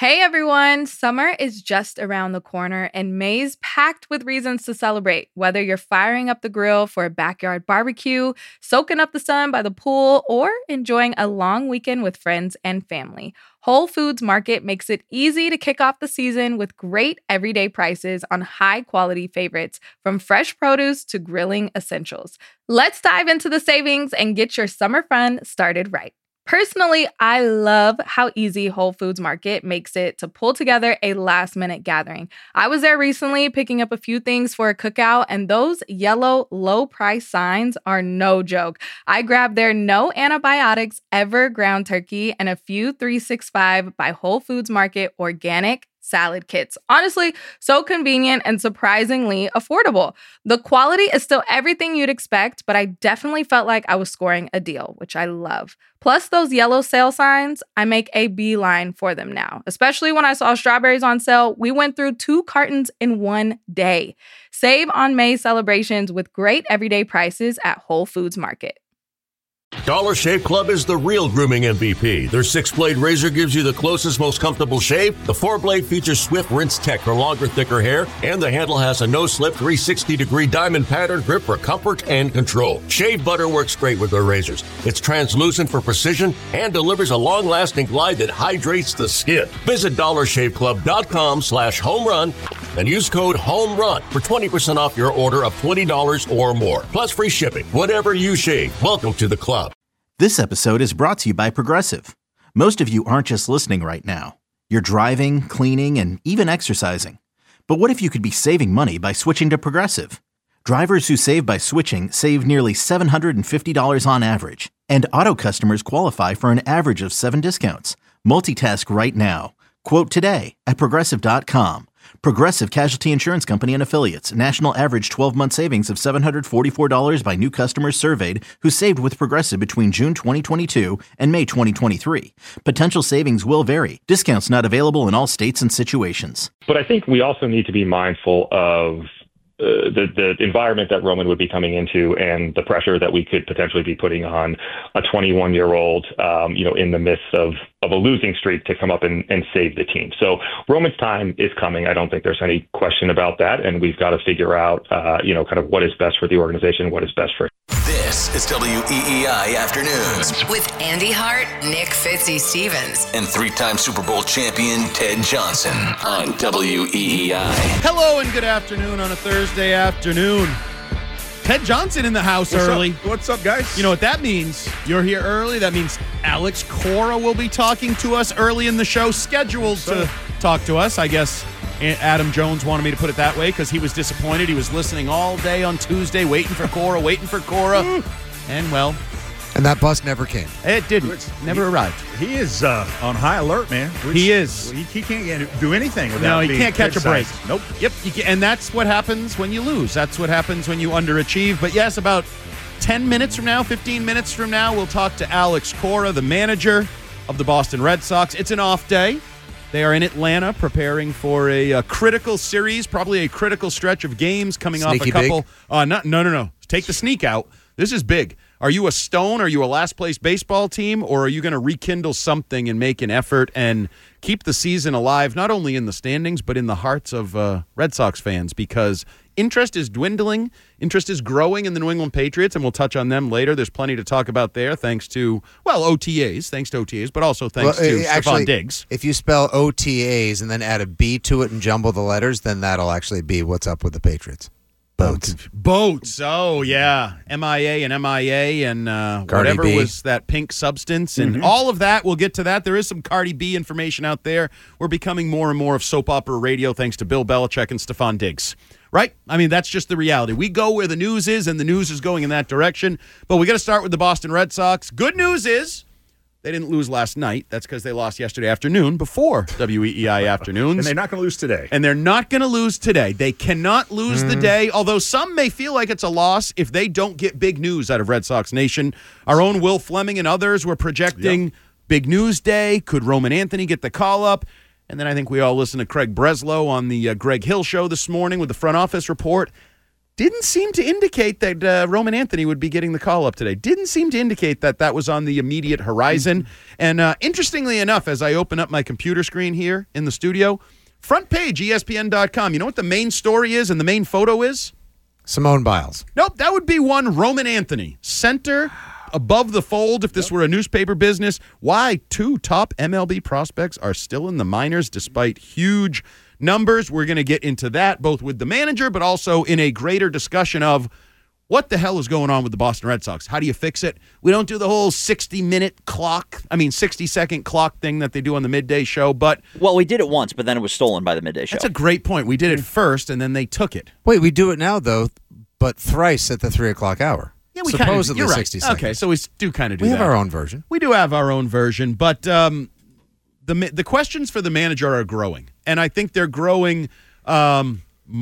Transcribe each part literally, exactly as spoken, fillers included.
Hey everyone, summer is just around the corner and May's packed with reasons to celebrate. Whether you're firing up the grill for a backyard barbecue, soaking up the sun by the pool, or enjoying a long weekend with friends and family, Whole Foods Market makes it easy to kick off the season with great everyday prices on high-quality favorites, from fresh produce to grilling essentials. Let's dive into the savings and get your summer fun started right. Personally, I love how easy Whole Foods Market makes it to pull together a last-minute gathering. I was there recently picking up a few things for a cookout, and those yellow low-price signs are no joke. I grabbed their no antibiotics ever ground turkey and a few three sixty-five by Whole Foods Market organic salad kits. Honestly, so convenient and surprisingly affordable. The quality is still everything you'd expect, but I definitely felt like I was scoring a deal, which I love. Plus those yellow sale signs, I make a beeline for them now. Especially when I saw strawberries on sale, we went through two cartons in one day. Save on May celebrations with great everyday prices at Whole Foods Market. Dollar Shave Club is the real grooming M V P. Their six-blade razor gives you the closest, most comfortable shave. The four-blade features Swift Rinse Tech for longer, thicker hair. And the handle has a no-slip three sixty degree diamond pattern grip for comfort and control. Shave butter works great with their razors. It's translucent for precision and delivers a long-lasting glide that hydrates the skin. Visit dollar shave club dot com slash home run and use code HOMERUN for twenty percent off your order of twenty dollars or more. Plus free shipping. Whatever you shave, welcome to the club. This episode is brought to you by Progressive. Most of you aren't just listening right now. You're driving, cleaning, and even exercising. But what if you could be saving money by switching to Progressive? Drivers who save by switching save nearly seven hundred fifty dollars on average. And auto customers qualify for an average of seven discounts. Multitask right now. Quote today at progressive dot com. Progressive Casualty Insurance Company and Affiliates. National average twelve-month savings of seven hundred forty-four dollars by new customers surveyed who saved with Progressive between June twenty twenty-two and May twenty twenty-three. Potential savings will vary. Discounts not available in all states and situations. But I think we also need to be mindful of Uh, the, the environment that Roman would be coming into and the pressure that we could potentially be putting on a twenty-one-year-old, um, you know, in the midst of, of a losing streak to come up and, and save the team. So Roman's time is coming. I don't think there's any question about that. And we've got to figure out, uh, you know, kind of what is best for the organization, what is best for. This is W E E I Afternoons with Andy Hart, Nick Fitzy Stevens, and three-time Super Bowl champion Ted Johnson on W E E I. Hello and good afternoon on a Thursday afternoon. Ted Johnson in the house What's early. Up? What's up, guys? You know what that means? You're here early. That means Alex Cora will be talking to us early in the show, scheduled so. to talk to us. I guess Adam Jones wanted me to put it that way because he was disappointed. He was listening all day on Tuesday, waiting for Cora, waiting for Cora. And, well... And that bus never came. It didn't. Which, never he, arrived. He is uh, on high alert, man. Which, he is. He, he can't do anything without No, he being can't catch a break. criticized. Nope. Yep. You can, and that's what happens when you lose. That's what happens when you underachieve. But, yes, about ten minutes from now, fifteen minutes from now, we'll talk to Alex Cora, the manager of the Boston Red Sox. It's an off day. They are in Atlanta preparing for a, a critical series, probably a critical stretch of games coming Sneaky off a couple. Big? Uh, not, no, no, no. Take the sneak out. This is big. Are you a Stone? Are you a last-place baseball team? Or are you going to rekindle something and make an effort and keep the season alive, not only in the standings, but in the hearts of uh, Red Sox fans? Because interest is dwindling. Interest is growing in the New England Patriots, and we'll touch on them later. There's plenty to talk about there, thanks to, well, O T As, thanks to O T As, but also thanks well, to actually, Stephon Diggs. If you spell O T As and then add a B to it and jumble the letters, then that'll actually be what's up with the Patriots. Boats. Boats. Oh, yeah. M I A and M I A and uh, whatever B. was that pink substance. And mm-hmm. all of that, we'll get to that. There is some Cardi B information out there. We're becoming more and more of soap opera radio thanks to Bill Belichick and Stephon Diggs. Right? I mean, that's just the reality. We go where the news is, and the news is going in that direction. But we got to start with the Boston Red Sox. Good news is they didn't lose last night. That's because they lost yesterday afternoon before W E E I Afternoons. And they're not going to lose today. And they're not going to lose today. They cannot lose mm. the day, although some may feel like it's a loss if they don't get big news out of Red Sox Nation. Our own Will Fleming and others were projecting yep. big news day. Could Roman Anthony get the call-up? And then I think we all listened to Craig Breslow on the uh, Greg Hill Show this morning with the front office report. didn't seem to indicate that uh, Roman Anthony would be getting the call up today. Didn't seem to indicate that that was on the immediate horizon. And uh, interestingly enough, as I open up my computer screen here in the studio, front page, E S P N dot com, you know what the main story is and the main photo is? Simone Biles. Nope, that would be one Roman Anthony. Center, above the fold, if this were a newspaper business. Why two top M L B prospects are still in the minors despite huge numbers. We're going to get into that both with the manager, but also in a greater discussion of what the hell is going on with the Boston Red Sox. How do you fix it? We don't do the whole sixty-minute clock, I mean sixty-second clock thing that they do on the midday show, but... Well, we did it once, but then it was stolen by the midday show. That's a great point. We did it first, and then they took it. Wait, we do it now, though, but thrice at the three o'clock hour. Yeah, we Supposedly kinda, you're right. sixty seconds. Okay, so we do kind of do we that. We have our own version. We do have our own version, but um, the the questions for the manager are growing, and I think they're growing um,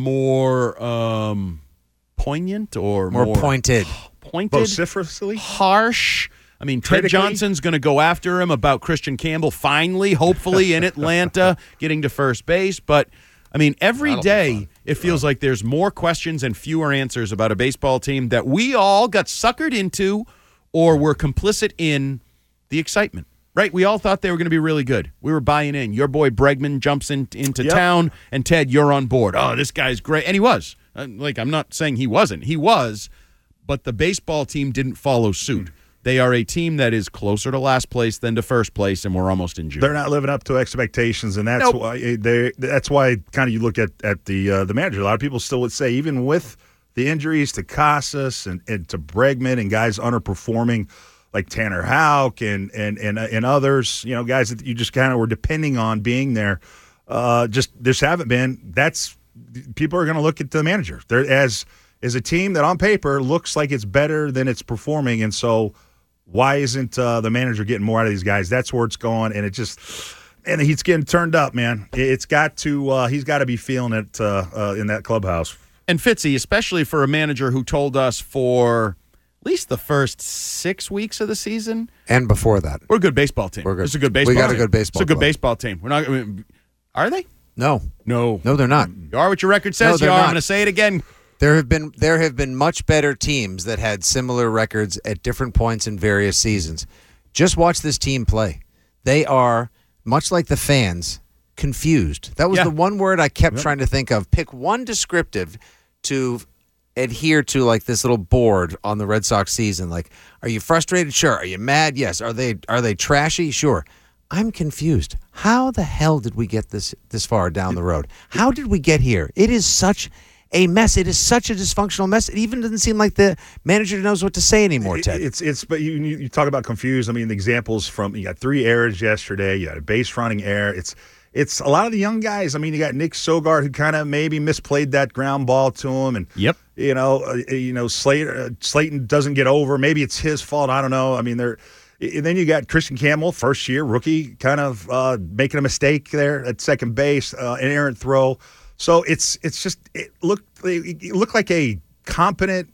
more um, poignant or more, more pointed, pointed, vociferously harsh. I mean, Ted Johnson's going to go after him about Christian Campbell finally, hopefully, in Atlanta, getting to first base. But, I mean, every day it feels like there's more questions and fewer answers about a baseball team that we all got suckered into or were complicit in the excitement. Right? We all thought they were going to be really good. We were buying in. Your boy Bregman jumps in, into Yep. town, and Ted, you're on board. Oh, this guy's great. And he was. Uh, Like, I'm not saying he wasn't. He was, but the baseball team didn't follow suit. They are a team that is closer to last place than to first place, and we're almost in June. They're not living up to expectations, and that's Nope. why they. That's why kind of you look at at the uh, the manager. A lot of people still would say, even with the injuries to Casas and, and to Bregman and guys underperforming like Tanner Houck and and and and others, you know, guys that you just kind of were depending on being there, uh, just just haven't been. That's people are going to look at the manager. They're as as a team that on paper looks like it's better than it's performing, and so. Why isn't uh, the manager getting more out of these guys? That's where it's going, and it just and he's getting turned up, man. It's got to uh, he's got to be feeling it uh, uh, in that clubhouse. And Fitzy, especially for a manager who told us for at least the first six weeks of the season, and before that, we're a good baseball team. We're good. It's a good baseball. We got team. a good baseball. It's a good club. baseball team. We're not. I mean, are they? No, no, no. They're not. You are what your record says. No, you are. not. I'm going to say it again. There have been there have been much better teams that had similar records at different points in various seasons. Just watch this team play. They are, much like the fans, confused. That was Yeah. the one word I kept Yep. trying to think of. Pick one descriptive to adhere to, like this little board on the Red Sox season. Like, are you frustrated? Sure. Are you mad? Yes. Are they are they trashy? Sure. I'm confused. How the hell did we get this this far down the road? How did we get here? It is such a mess. It is such a dysfunctional mess. It even doesn't seem like the manager knows what to say anymore, Ted. It's it's but you you talk about confused. I mean, the examples from you got three errors yesterday. You had a base running error. It's it's a lot of the young guys. I mean, you got Nick Sogard who kind of maybe misplayed that ground ball to him, and yep, you know, uh, you know, Slater uh, Slayton doesn't get over. Maybe it's his fault. I don't know. I mean, they're. And then you got Christian Campbell, first year rookie, kind of uh, making a mistake there at second base, uh, an errant throw. So it's it's just it looked it looked like a competent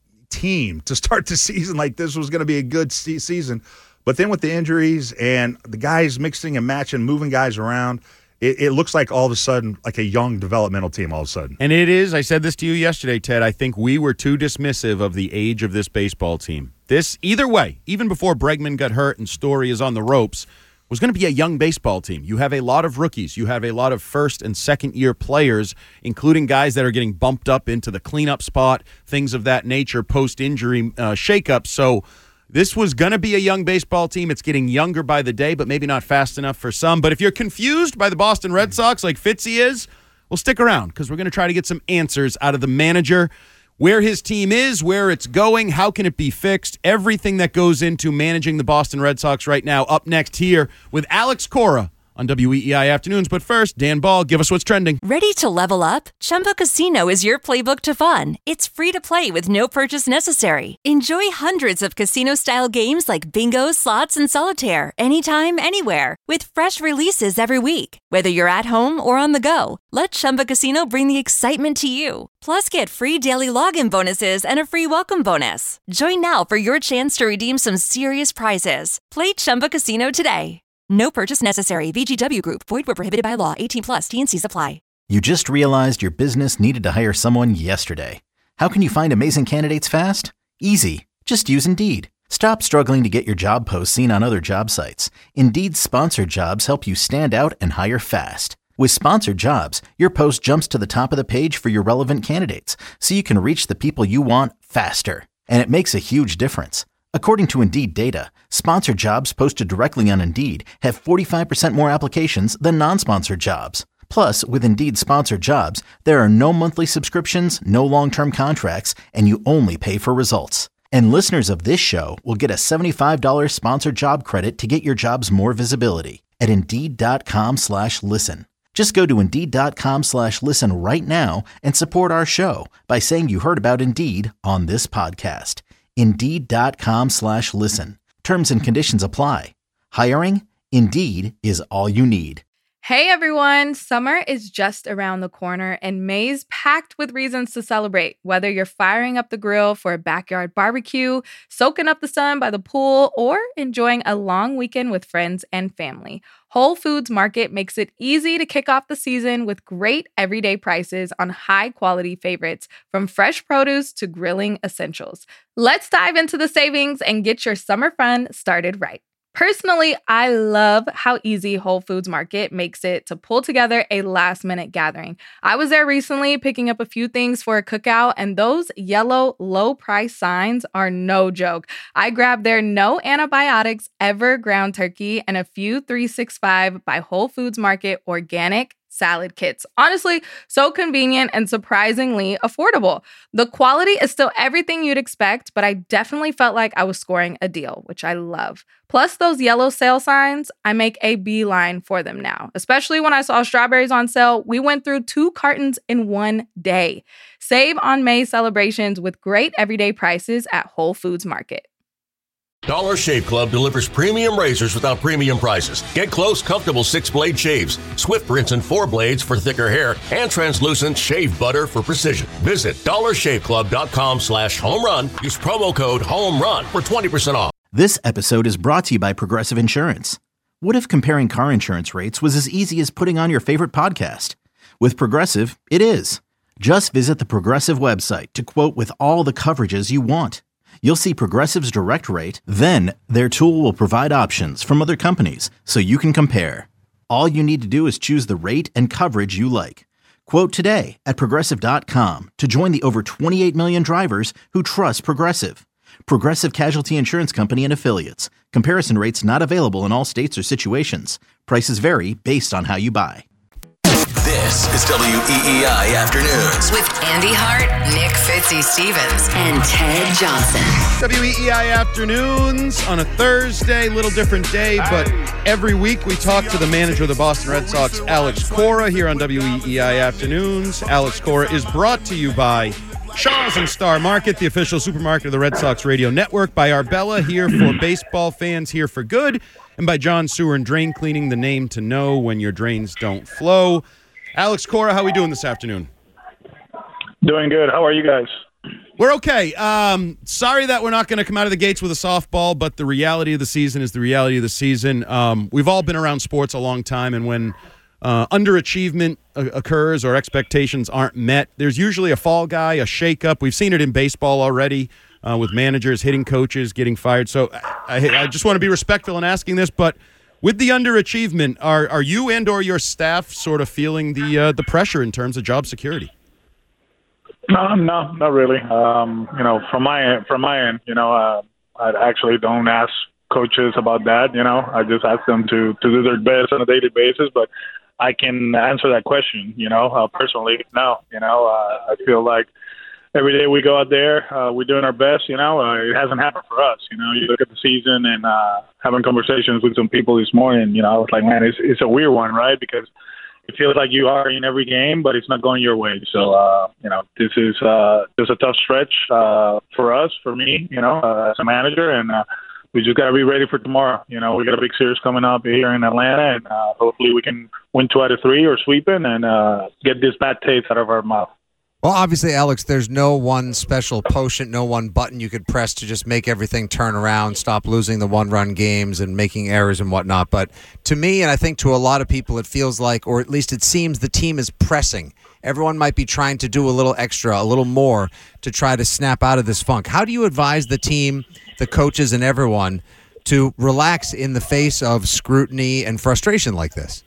team to start the season. Like this was going to be a good se- season, but then with the injuries and the guys mixing and matching, moving guys around, it, it looks like all of a sudden like a young developmental team. All of a sudden, and it is. I said this to you yesterday, Ted. I think we were too dismissive of the age of this baseball team. This either way, even before Bregman got hurt and Story is on the ropes, was going to be a young baseball team. You have a lot of rookies. You have a lot of first and second year players, including guys that are getting bumped up into the cleanup spot, things of that nature, post-injury uh, shakeups. So this was going to be a young baseball team. It's getting younger by the day, but maybe not fast enough for some. But if you're confused by the Boston Red Sox like Fitzy is, well, stick around because we're going to try to get some answers out of the manager. Where his team is, where it's going, how can it be fixed, everything that goes into managing the Boston Red Sox right now. Up next here with Alex Cora on W E E I Afternoons. But first, Dan Ball, give us what's trending. Ready to level up? Chumba Casino is your playbook to fun. It's free to play with no purchase necessary. Enjoy hundreds of casino-style games like bingo, slots, and solitaire anytime, anywhere. With fresh releases every week. Whether you're at home or on the go, let Chumba Casino bring the excitement to you. Plus, get free daily login bonuses and a free welcome bonus. Join now for your chance to redeem some serious prizes. Play Chumba Casino today. No purchase necessary. V G W Group. Void where prohibited by law. eighteen plus. T and C's apply. You just realized your business needed to hire someone yesterday. How can you find amazing candidates fast? Easy. Just use Indeed. Stop struggling to get your job posts seen on other job sites. Indeed's sponsored jobs help you stand out and hire fast. With sponsored jobs, your post jumps to the top of the page for your relevant candidates, so you can reach the people you want faster. And it makes a huge difference. According to Indeed data, sponsored jobs posted directly on Indeed have forty-five percent more applications than non-sponsored jobs. Plus, with Indeed sponsored jobs, there are no monthly subscriptions, no long-term contracts, and you only pay for results. And listeners of this show will get a seventy-five dollars sponsored job credit to get your jobs more visibility at Indeed.com slash listen. Just go to Indeed.com slash listen right now and support our show by saying you heard about Indeed on this podcast. Indeed.com slash listen. Terms and conditions apply. Hiring? Indeed is all you need. Hey everyone, summer is just around the corner and May's packed with reasons to celebrate. Whether you're firing up the grill for a backyard barbecue, soaking up the sun by the pool, or enjoying a long weekend with friends and family, Whole Foods Market makes it easy to kick off the season with great everyday prices on high-quality favorites, from fresh produce to grilling essentials. Let's dive into the savings and get your summer fun started right. Personally, I love how easy Whole Foods Market makes it to pull together a last-minute gathering. I was there recently picking up a few things for a cookout, and those yellow low-price signs are no joke. I grabbed their no antibiotics ever ground turkey and a few three sixty-five by Whole Foods Market organic salad kits. Honestly, so convenient and surprisingly affordable. The quality is still everything you'd expect, but I definitely felt like I was scoring a deal, which I love. Plus those yellow sale signs, I make a beeline for them now. Especially when I saw strawberries on sale, we went through two cartons in one day. Save on May celebrations with great everyday prices at Whole Foods Market. Dollar Shave Club delivers premium razors without premium prices. Get close, comfortable six-blade shaves, swift rinse and four blades for thicker hair, and translucent shave butter for precision. Visit dollarshaveclub.com slash home run. Use promo code HOMERUN for twenty percent off. This episode is brought to you by Progressive Insurance. What if comparing car insurance rates was as easy as putting on your favorite podcast? With Progressive, it is. Just visit the Progressive website to quote with all the coverages you want. You'll see Progressive's direct rate, then their tool will provide options from other companies so you can compare. All you need to do is choose the rate and coverage you like. Quote today at Progressive dot com to join the over twenty-eight million drivers who trust Progressive. Progressive Casualty Insurance Company and Affiliates. Comparison rates not available in all states or situations. Prices vary based on how you buy. This is W E E I Afternoons with Andy Hart, Nick Fitzy Stevens, and Ted Johnson. W E E I Afternoons on a Thursday, little different day, but every week we talk to the manager of the Boston Red Sox, Alex Cora, here on W E E I Afternoons. Alex Cora is brought to you by Shaw's and Star Market, the official supermarket of the Red Sox radio network, by Arbella, here for baseball fans, here for good, and by John Sewer and Drain Cleaning, the name to know when your drains don't flow. Alex Cora, how are we doing this afternoon? Doing good. How are you guys? We're okay. Um, sorry that we're not going to come out of the gates with a softball, but the reality of the season is the reality of the season. Um, we've all been around sports a long time, and when uh, underachievement uh, occurs or expectations aren't met, there's usually a fall guy, a shakeup. We've seen it in baseball already uh, with managers hitting coaches, getting fired. So I, I just want to be respectful in asking this, but with the underachievement, are are you and or your staff sort of feeling the uh, the pressure in terms of job security? No, no, not really. Um, you know, from my end, from my end, you know, uh, I actually don't ask coaches about that. You know, I just ask them to, to do their best on a daily basis. But I can answer that question. You know, uh, personally, no. You know, uh, I feel like every day we go out there, uh, we're doing our best. You know, uh, it hasn't happened for us. You know, you look at the season and uh, having conversations with some people this morning. You know, I was like, man, it's it's a weird one, right? Because it feels like you are in every game, but it's not going your way. So, uh, you know, this is uh, just a tough stretch uh, for us, for me, you know, uh, as a manager. And uh, we just got to be ready for tomorrow. You know, we got a big series coming up here in Atlanta, and uh, hopefully we can win two out of three or sweep it and uh, get this bad taste out of our mouth. Well, obviously, Alex, there's no one special potion, no one button you could press to just make everything turn around, stop losing the one-run games and making errors and whatnot. But to me, and I think to a lot of people, it feels like, or at least it seems, the team is pressing. Everyone might be trying to do a little extra, a little more to try to snap out of this funk. How do you advise the team, the coaches, and everyone to relax in the face of scrutiny and frustration like this?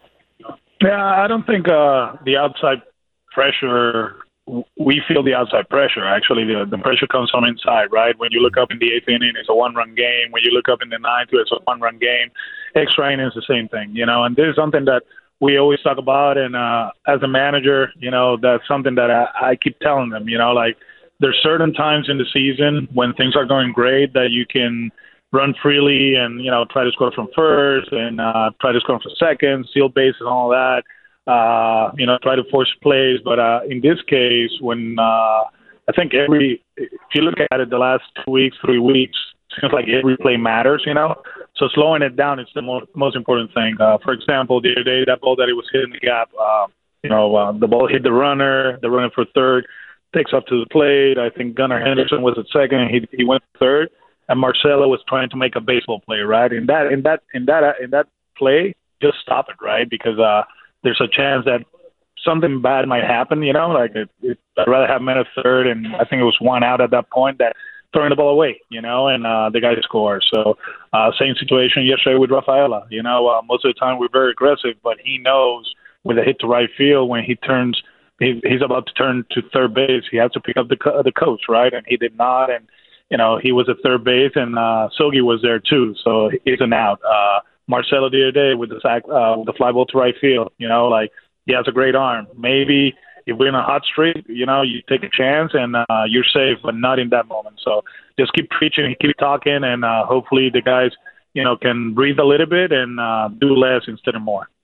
Yeah, I don't think uh, the outside pressure, we feel the outside pressure. Actually, the, the pressure comes from inside, right? When you look up in the eighth inning, it's a one-run game. When you look up in the ninth, it's a one-run game. Extra inning is the same thing, you know, and this is something that we always talk about. And uh, as a manager, you know, that's something that I, I keep telling them, you know, like there's certain times in the season when things are going great that you can run freely and, you know, try to score from first and uh, try to score from second, steal bases and all that. Uh, you know, try to force plays. But uh, in this case, when uh, I think every, if you look at it the last two weeks, three weeks, it seems like every play matters, you know. So slowing it down is the mo- most important thing. Uh, for example, the other day, that ball that he was hitting the gap, uh, you know, uh, the ball hit the runner, the runner for third, takes up to the plate. I think Gunnar Henderson was at second, and he he went third, and Marcelo was trying to make a baseball play, right? In that in that in that in that play, just stop it, right? Because uh, there's a chance that something bad might happen, you know. Like it, it, I'd rather have him at third, and I think it was one out at that point that throwing the ball away, you know, and uh, the guy scores. So uh, same situation yesterday with Rafaela. You know, uh, most of the time we're very aggressive, but he knows with a hit to right field when he turns, he, he's about to turn to third base, he has to pick up the co- the coach, right? And he did not, and you know he was at third base, and uh, Sogi was there too, so he's an out. Uh, Marcelo the other day with the sack, uh, with the fly ball to right field, you know, like he has a great arm. Maybe if we're in a hot streak, you know, you take a chance and uh, you're safe, but not in that moment. So just keep preaching, keep talking, and uh, hopefully the guys, you know, can breathe a little bit and uh, do less instead of more.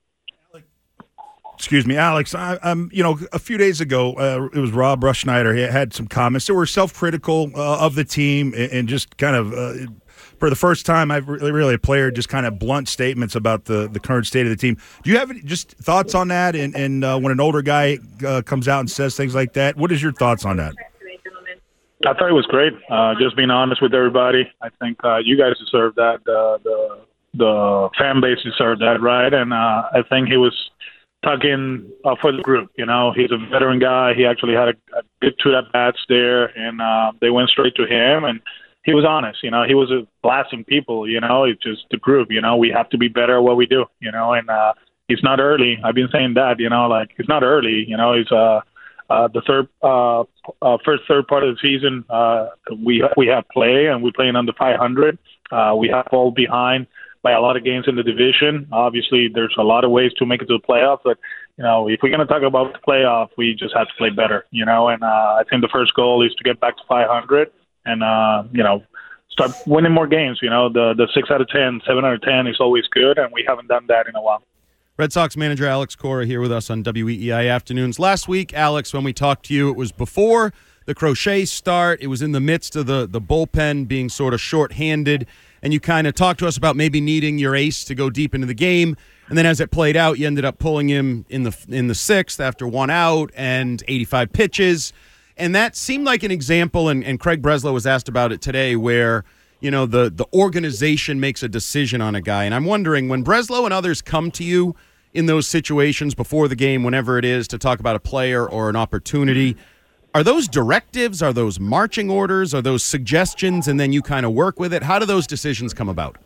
Excuse me, Alex. I, um, you know, a few days ago, uh, it was Rob Rushschneider. He had some comments that were self-critical uh, of the team and, and just kind of, uh, for the first time, I've really, really a player just kind of blunt statements about the, the current state of the team. Do you have any, just thoughts on that? And, and uh, when an older guy uh, comes out and says things like that, what is your thoughts on that? I thought it was great. Uh, just being honest with everybody. I think uh, you guys deserve that. Uh, the the fan base deserved that, right? And uh, I think he was talking uh, for the group. You know, he's a veteran guy. He actually had a, a good two at bats there, and uh, they went straight to him. And he was honest. You know, he was uh, blasting people. You know, it's just the group. You know, we have to be better at what we do. You know, and uh, it's not early. I've been saying that. You know, like it's not early. You know, it's uh. Uh, the third, uh, uh, first third part of the season, uh, we we have play and we're playing under five hundred. Uh, we have fall behind by a lot of games in the division. Obviously, there's a lot of ways to make it to the playoffs, but you know, if we're going to talk about the playoff, we just have to play better. You know, and uh, I think the first goal is to get back to five hundred and uh, you know, start winning more games. You know, the the six out of ten, seven out of ten is always good, and we haven't done that in a while. Red Sox manager Alex Cora here with us on W E E I Afternoons. Last week, Alex, when we talked to you, it was before the Crochet start. It was in the midst of the, the bullpen being sort of shorthanded, and you kind of talked to us about maybe needing your ace to go deep into the game. And then as it played out, you ended up pulling him in the in the sixth after one out and eighty-five pitches. And that seemed like an example, and, and Craig Breslow was asked about it today, where you know the, the organization makes a decision on a guy. And I'm wondering, when Breslow and others come to you in those situations before the game, whenever it is, to talk about a player or an opportunity, are those directives? Are those marching orders? Are those suggestions, and then you kind of work with it? How do those decisions come about?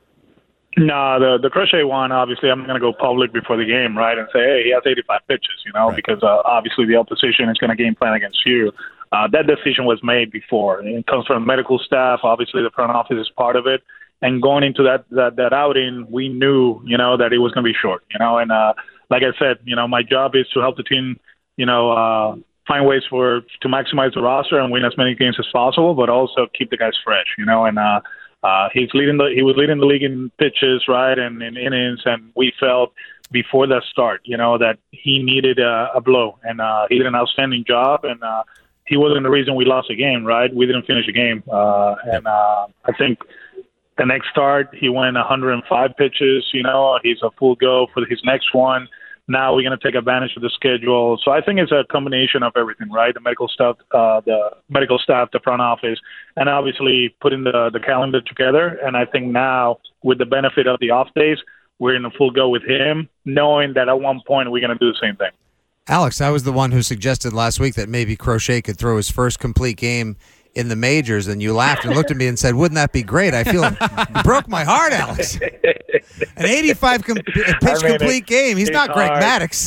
No, the the Crochet one, obviously, I'm going to go public before the game, right, and say, hey, he has eighty-five pitches, you know, right. because uh, obviously the opposition is going to game plan against you. Uh, that decision was made before. It comes from medical staff. Obviously, the front office is part of it. And going into that, that, that outing, we knew, you know, that it was going to be short, you know. And uh, like I said, you know, my job is to help the team, you know, uh, find ways for to maximize the roster and win as many games as possible, but also keep the guys fresh, you know. And uh, uh, he's leading the he was leading the league in pitches, right, and in innings. And we felt before that start, you know, that he needed a, a blow, and uh, he did an outstanding job. And uh, he wasn't the reason we lost the game, right? We didn't finish the game, uh, and uh, I think. The next start, he went one hundred five pitches. You know, he's a full go for his next one. Now we're going to take advantage of the schedule. So I think it's a combination of everything, right? The medical staff, uh, the medical staff, the front office, and obviously putting the, the calendar together. And I think now, with the benefit of the off days, we're in a full go with him, knowing that at one point we're going to do the same thing. Alex, I was the one who suggested last week that maybe Crochet could throw his first complete game in the majors, and you laughed and looked at me and said, wouldn't that be great? I feel you broke my heart, Alex. An eighty-five com- pitch I mean, complete it, game. He's not Greg hard. Maddux.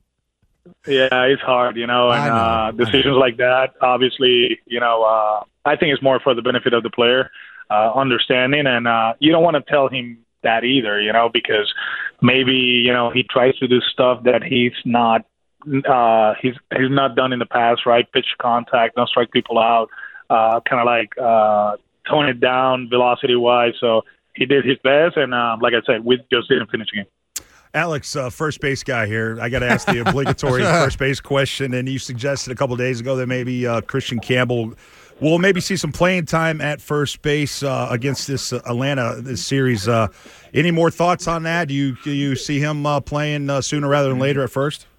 Yeah, it's hard, you know, and know. Uh, decisions like that, obviously, you know, uh, I think it's more for the benefit of the player, uh, understanding, and uh, you don't want to tell him that either, you know, because maybe, you know, he tries to do stuff that he's not, uh, he's he's not done in the past, right? Pitch contact, don't strike people out. Uh, kind of like uh, tone it down velocity-wise. So he did his best, and uh, like I said, we just didn't finish the game. Alex, uh, first base guy here. I got to ask the obligatory first base question, and you suggested a couple of days ago that maybe uh, Christian Campbell will maybe see some playing time at first base uh, against this uh, Atlanta this series. Uh, any more thoughts on that? Do you do you see him uh, playing uh, sooner rather than later at first?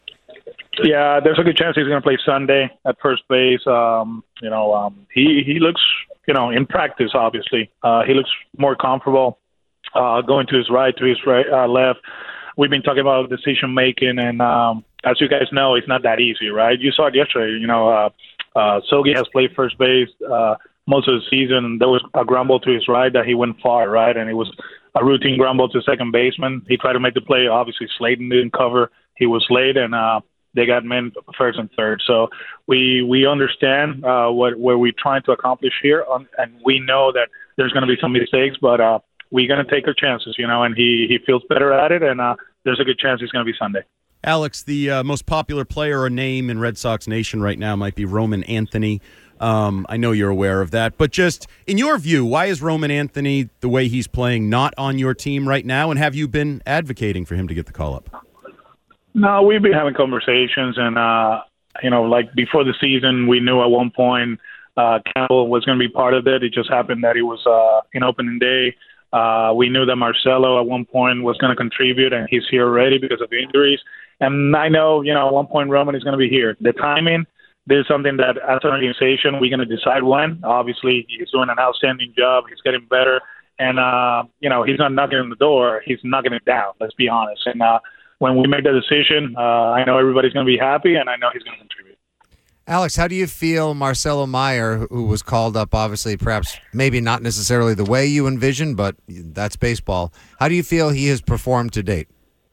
Yeah, there's a good chance he's going to play Sunday at first base. Um, you know, um, he he looks, you know, in practice, obviously, uh, he looks more comfortable uh, going to his right, to his right, uh, left. We've been talking about decision making, and um, as you guys know, it's not that easy, right? You saw it yesterday. You know, uh, uh, Sogi has played first base uh, most of the season. There was a grumble to his right that he went far, right, and it was a routine grumble to second baseman. He tried to make the play. Obviously, Slayton didn't cover. He was late, and uh, they got men first and third. So we we understand uh, what what we're trying to accomplish here, um, and we know that there's going to be some mistakes, but uh, we're going to take our chances, you know. And he, he feels better at it, and uh, there's a good chance it's going to be Sunday. Alex, the uh, most popular player or name in Red Sox Nation right now might be Roman Anthony. Um, I know you're aware of that, but just in your view, why is Roman Anthony, the way he's playing, not on your team right now? And have you been advocating for him to get the call up? No, we've been having conversations, and, uh, you know, like before the season, we knew at one point uh, Campbell was going to be part of it. It just happened that he was uh, in opening day. Uh, we knew that Marcelo at one point was going to contribute, and he's here already because of injuries. And I know, you know, at one point Roman is going to be here. The timing, this is something that as an organization we're going to decide when. Obviously, he's doing an outstanding job. He's getting better. And, uh, you know, he's not knocking on the door. He's knocking it down, let's be honest. And, uh, when we make the decision, uh, I know everybody's going to be happy, and I know he's going to contribute. Alex, how do you feel Marcelo Meyer, who was called up, obviously, perhaps maybe not necessarily the way you envisioned, but that's baseball. How do you feel he has performed to date?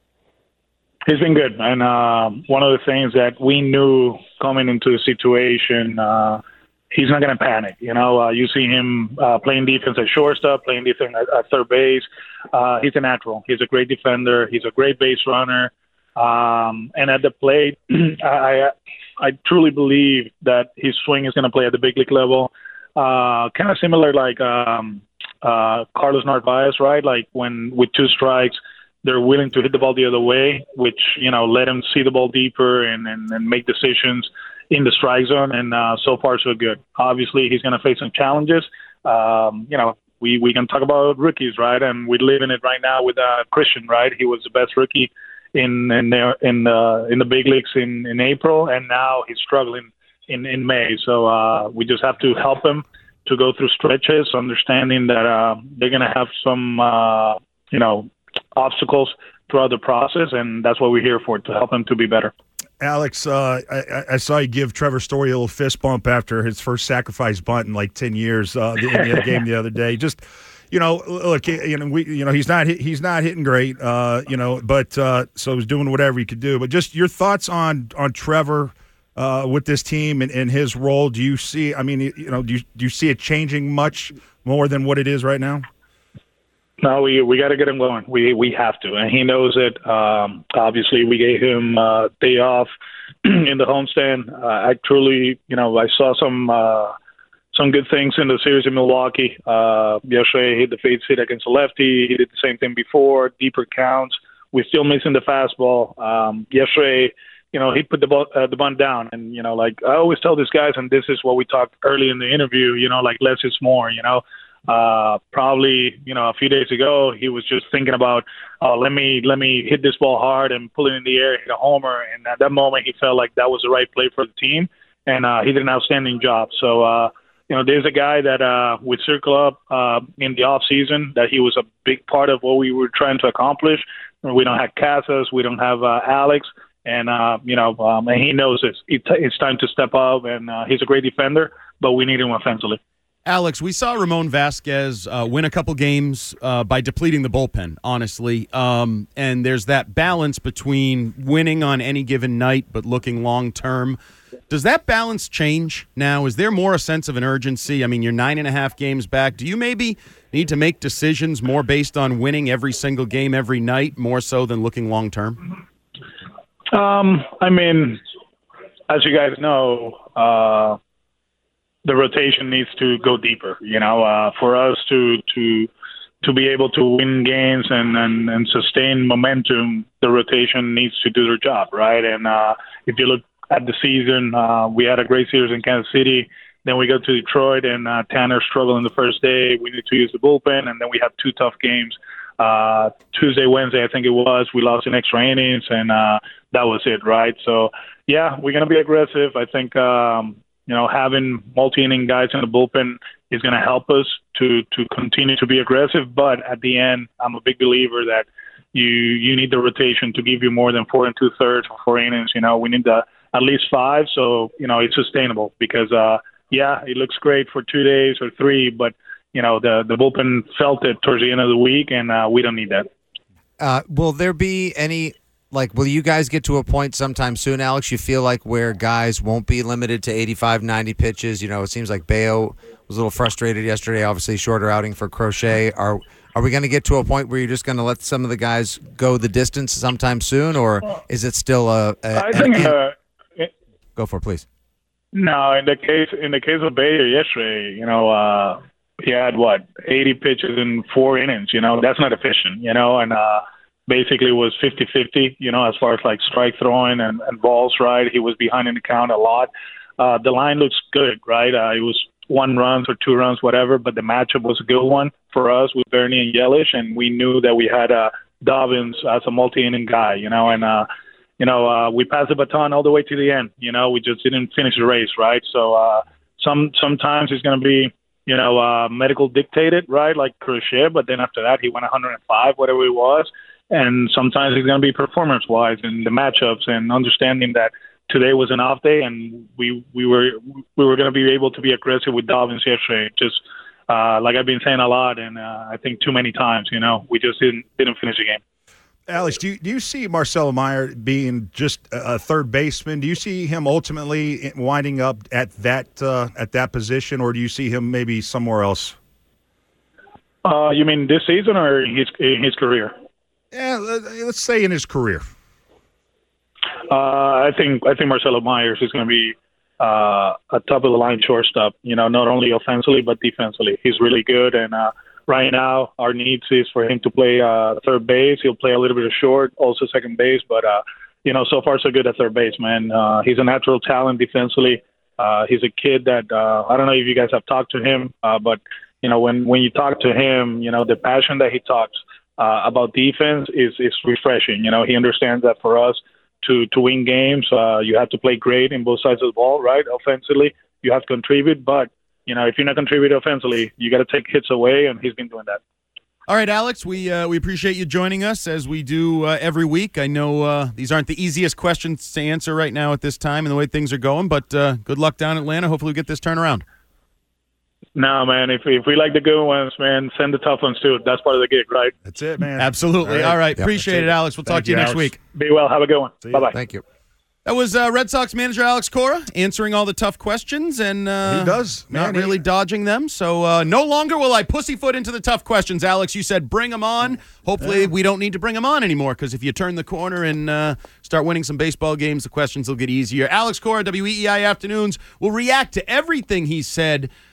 He's been good. And uh, one of the things that we knew coming into the situation, uh, he's not going to panic. You know, uh, you see him uh, playing defense at shortstop, playing defense at, at third base. Uh, he's a natural. He's a great defender. He's a great base runner. Um, and at the plate, I, I truly believe that his swing is going to play at the big league level. Uh, kind of similar like um, uh, Carlos Narvaez, right? Like when with two strikes, they're willing to hit the ball the other way, which, you know, let him see the ball deeper and, and, and make decisions in the strike zone. And uh, so far, so good. Obviously, he's going to face some challenges. Um, you know, we, we can talk about rookies, right? And we live in it right now with uh, Christian, right? He was the best rookie in in the in the in the big leagues in, in April, and now he's struggling in, in May. So uh, we just have to help him to go through stretches, understanding that uh, they're going to have some uh, you know obstacles throughout the process, and that's what we're here for, to help him to be better. Alex, uh, I, I saw you give Trevor Story a little fist bump after his first sacrifice bunt in like ten years uh, in the game the other day. Just, you know, look, you know, we, you know, he's not he's not hitting great, uh, you know, but uh, so he's doing whatever he could do. But just your thoughts on on Trevor uh, with this team and, and his role. Do you see? I mean, you know, do you do you see it changing much more than what it is right now? No, we we got to get him going. We we have to, and he knows it. Um, obviously, we gave him uh, day off in the homestand. Uh, I truly, you know, I saw some uh, some good things in the series in Milwaukee. Uh, yesterday, he hit the fade hit against a lefty. He did the same thing before, deeper counts. We're still missing the fastball. Um, yesterday, you know, he put the ball, uh, the bunt down, and you know, like I always tell these guys, and this is what we talked early in the interview. You know, like less is more. You know. Uh, probably, you know, a few days ago, he was just thinking about, oh, let me let me hit this ball hard and pull it in the air, hit a homer. And at that moment, he felt like that was the right play for the team, and uh, he did an outstanding job. So, uh, you know, there's a guy that uh, we circle up uh, in the off season that he was a big part of what we were trying to accomplish. We don't have Casas, we don't have uh, Alex, and uh, you know, um, and he knows this. It, it's time to step up, and uh, he's a great defender, but we need him offensively. Alex, we saw Ramon Vasquez uh, win a couple games uh, by depleting the bullpen, honestly. Um, and there's that balance between winning on any given night but looking long-term. Does that balance change now? Is there more a sense of an urgency? I mean, you're nine and a half games back. Do you maybe need to make decisions more based on winning every single game every night, more so than looking long-term? Um, I mean, as you guys know, uh, the rotation needs to go deeper, you know, uh, for us to, to, to be able to win games and, and, and sustain momentum, the rotation needs to do their job. Right. And, uh, if you look at the season, uh, we had a great series in Kansas City. Then we go to Detroit and, uh, Tanner struggled in the first day. We need to use the bullpen. And then we have two tough games, uh, Tuesday, Wednesday, I think it was, we lost in extra innings and, uh, that was it. Right. So yeah, we're going to be aggressive. I think, um, You know, having multi-inning guys in the bullpen is going to help us to to continue to be aggressive. But at the end, I'm a big believer that you you need the rotation to give you more than four and two thirds or four innings. You know, we need the, at least five, so you know it's sustainable. Because uh, yeah, it looks great for two days or three, but you know the the bullpen felt it towards the end of the week, and uh, we don't need that. Uh, will there be any? Like, will you guys get to a point sometime soon, Alex, you feel like where guys won't be limited to eighty-five, ninety pitches? You know, it seems like Bayo was a little frustrated yesterday, obviously shorter outing for Crochet. Are are we going to get to a point where you're just going to let some of the guys go the distance sometime soon, or is it still a... a I think... Uh, it, go for it, please. No, in the case in the case of Bayo yesterday, you know, uh, he had, what, eighty pitches in four innings. You know, that's not efficient, you know, and... uh basically was fifty-fifty, you know, as far as like strike throwing and, and balls, right? He was behind in the count a lot. Uh, the line looks good, right? Uh, it was one runs or two runs, whatever, but the matchup was a good one for us with Bernie and Yelich, and we knew that we had uh, Dobbins as a multi-inning guy, you know, and, uh, you know, uh, we passed the baton all the way to the end. You know, we just didn't finish the race, right? So uh, some sometimes it's going to be, you know, uh, medical dictated, right, like Crochet, but then after that he went one hundred five, whatever it was. And sometimes it's going to be performance-wise and the matchups and understanding that today was an off day and we we were we were going to be able to be aggressive with Dobbins yesterday. Just uh, like I've been saying a lot, and uh, I think too many times, you know, we just didn't didn't finish the game. Alex, do you, do you see Marcelo Meyer being just a third baseman? Do you see him ultimately winding up at that uh, at that position, or do you see him maybe somewhere else? Uh, you mean this season or his in his career? Yeah, let's say in his career. Uh, I think I think Marcelo Myers is going to be uh, a top of the line shortstop. You know, not only offensively but defensively. He's really good, and uh, right now our needs is for him to play uh, third base. He'll play a little bit of short, also second base. But uh, you know, so far so good at third base, man. Uh, he's a natural talent defensively. Uh, he's a kid that uh, I don't know if you guys have talked to him, uh, but you know, when when you talk to him, you know, the passion that he talks Uh, about defense is, is refreshing. You know, he understands that for us to, to win games, uh, you have to play great in both sides of the ball, right? Offensively, you have to contribute. But, you know, if you're not contributing offensively, you got to take hits away, and he's been doing that. All right, Alex, we uh, we appreciate you joining us as we do uh, every week. I know uh, these aren't the easiest questions to answer right now at this time and the way things are going, but uh, good luck down in Atlanta. Hopefully we get this turned around. No, man, if if we like the good ones, man, send the tough ones too. That's part of the gig, right? That's it, man. Absolutely. All right. All right. Yep. Appreciate it, Alex. We'll Thank talk to you, you next Alex. week. Be well. Have a good one. Bye-bye. Thank you. That was uh, Red Sox manager Alex Cora answering all the tough questions and uh, he does. not Man, really he... dodging them. So uh, no longer will I pussyfoot into the tough questions. Alex, you said bring them on. Hopefully yeah. we don't need to bring them on anymore because if you turn the corner and uh, start winning some baseball games, the questions will get easier. Alex Cora, W E E I Afternoons, will react to everything he said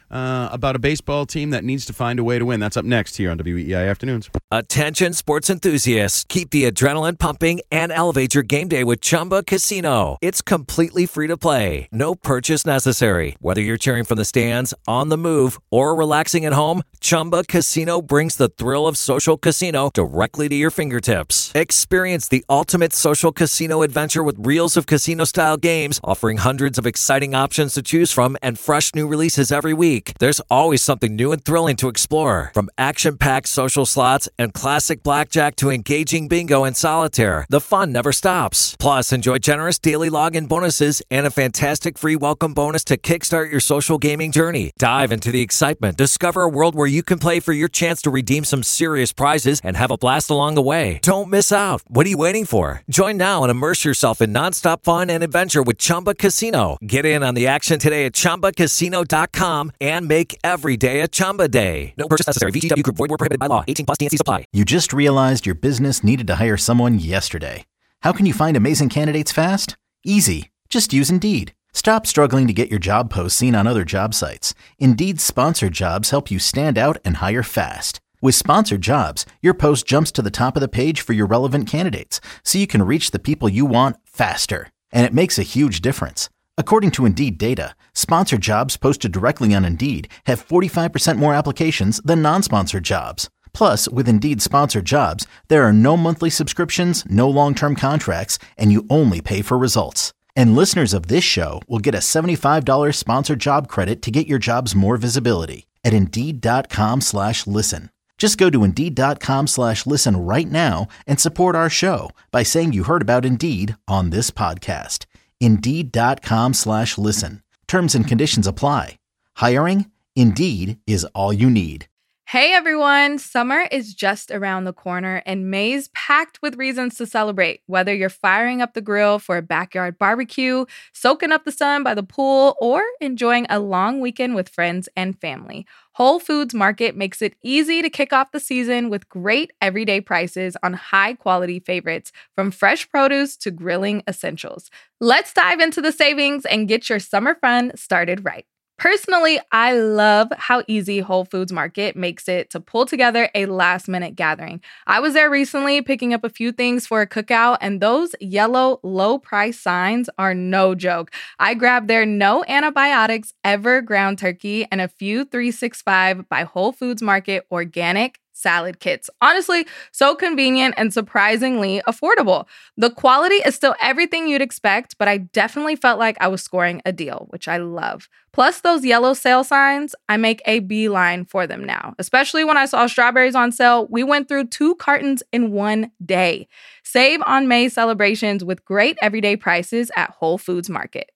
uh, about a baseball team that needs to find a way to win. That's up next here on W E I Afternoons. Attention sports enthusiasts. Keep the adrenaline pumping and elevate your game day with Chumba Casino. It's completely free to play. No purchase necessary. Whether you're cheering from the stands, on the move, or relaxing at home, Chumba Casino brings the thrill of social casino directly to your fingertips. Experience the ultimate social casino adventure with reels of casino-style games, offering hundreds of exciting options to choose from and fresh new releases every week. There's always something new and thrilling to explore. From action-packed social slots and classic blackjack to engaging bingo and solitaire, the fun never stops. Plus, enjoy generous daily login bonuses and a fantastic free welcome bonus to kickstart your social gaming journey. Dive into the excitement. Discover a world where you can play for your chance to redeem some serious prizes and have a blast along the way. Don't miss out. What are you waiting for? Join now and immerse yourself in nonstop fun and adventure with Chumba Casino. Get in on the action today at Chumba Casino dot com and make every day a Chumba day. No purchase necessary. V G W Group. Void where prohibited by law. eighteen plus T N C supply. You just realized your business needed to hire someone yesterday. How can you find amazing candidates fast? Easy. Just use Indeed. Stop struggling to get your job posts seen on other job sites. Indeed's sponsored jobs help you stand out and hire fast. With sponsored jobs, your post jumps to the top of the page for your relevant candidates, so you can reach the people you want faster. And it makes a huge difference. According to Indeed data, sponsored jobs posted directly on Indeed have forty-five percent more applications than non-sponsored jobs. Plus, with Indeed sponsored jobs, there are no monthly subscriptions, no long-term contracts, and you only pay for results. And listeners of this show will get a seventy-five dollars sponsored job credit to get your jobs more visibility at Indeed.com slash listen. Just go to Indeed.com slash listen right now and support our show by saying you heard about Indeed on this podcast. Indeed.com slash listen. Terms and conditions apply. Hiring? Indeed is all you need. Hey everyone, summer is just around the corner and May's packed with reasons to celebrate. Whether you're firing up the grill for a backyard barbecue, soaking up the sun by the pool, or enjoying a long weekend with friends and family, Whole Foods Market makes it easy to kick off the season with great everyday prices on high-quality favorites, from fresh produce to grilling essentials. Let's dive into the savings and get your summer fun started right. Personally, I love how easy Whole Foods Market makes it to pull together a last-minute gathering. I was there recently picking up a few things for a cookout, and those yellow low-price signs are no joke. I grabbed their no antibiotics ever ground turkey and a few three sixty-five by Whole Foods Market organic salad kits. Honestly, so convenient and surprisingly affordable. The quality is still everything you'd expect, but I definitely felt like I was scoring a deal, which I love. Plus, those yellow sale signs, I make a beeline for them now. Especially when I saw strawberries on sale, we went through two cartons in one day. Save on May celebrations with great everyday prices at Whole Foods Market.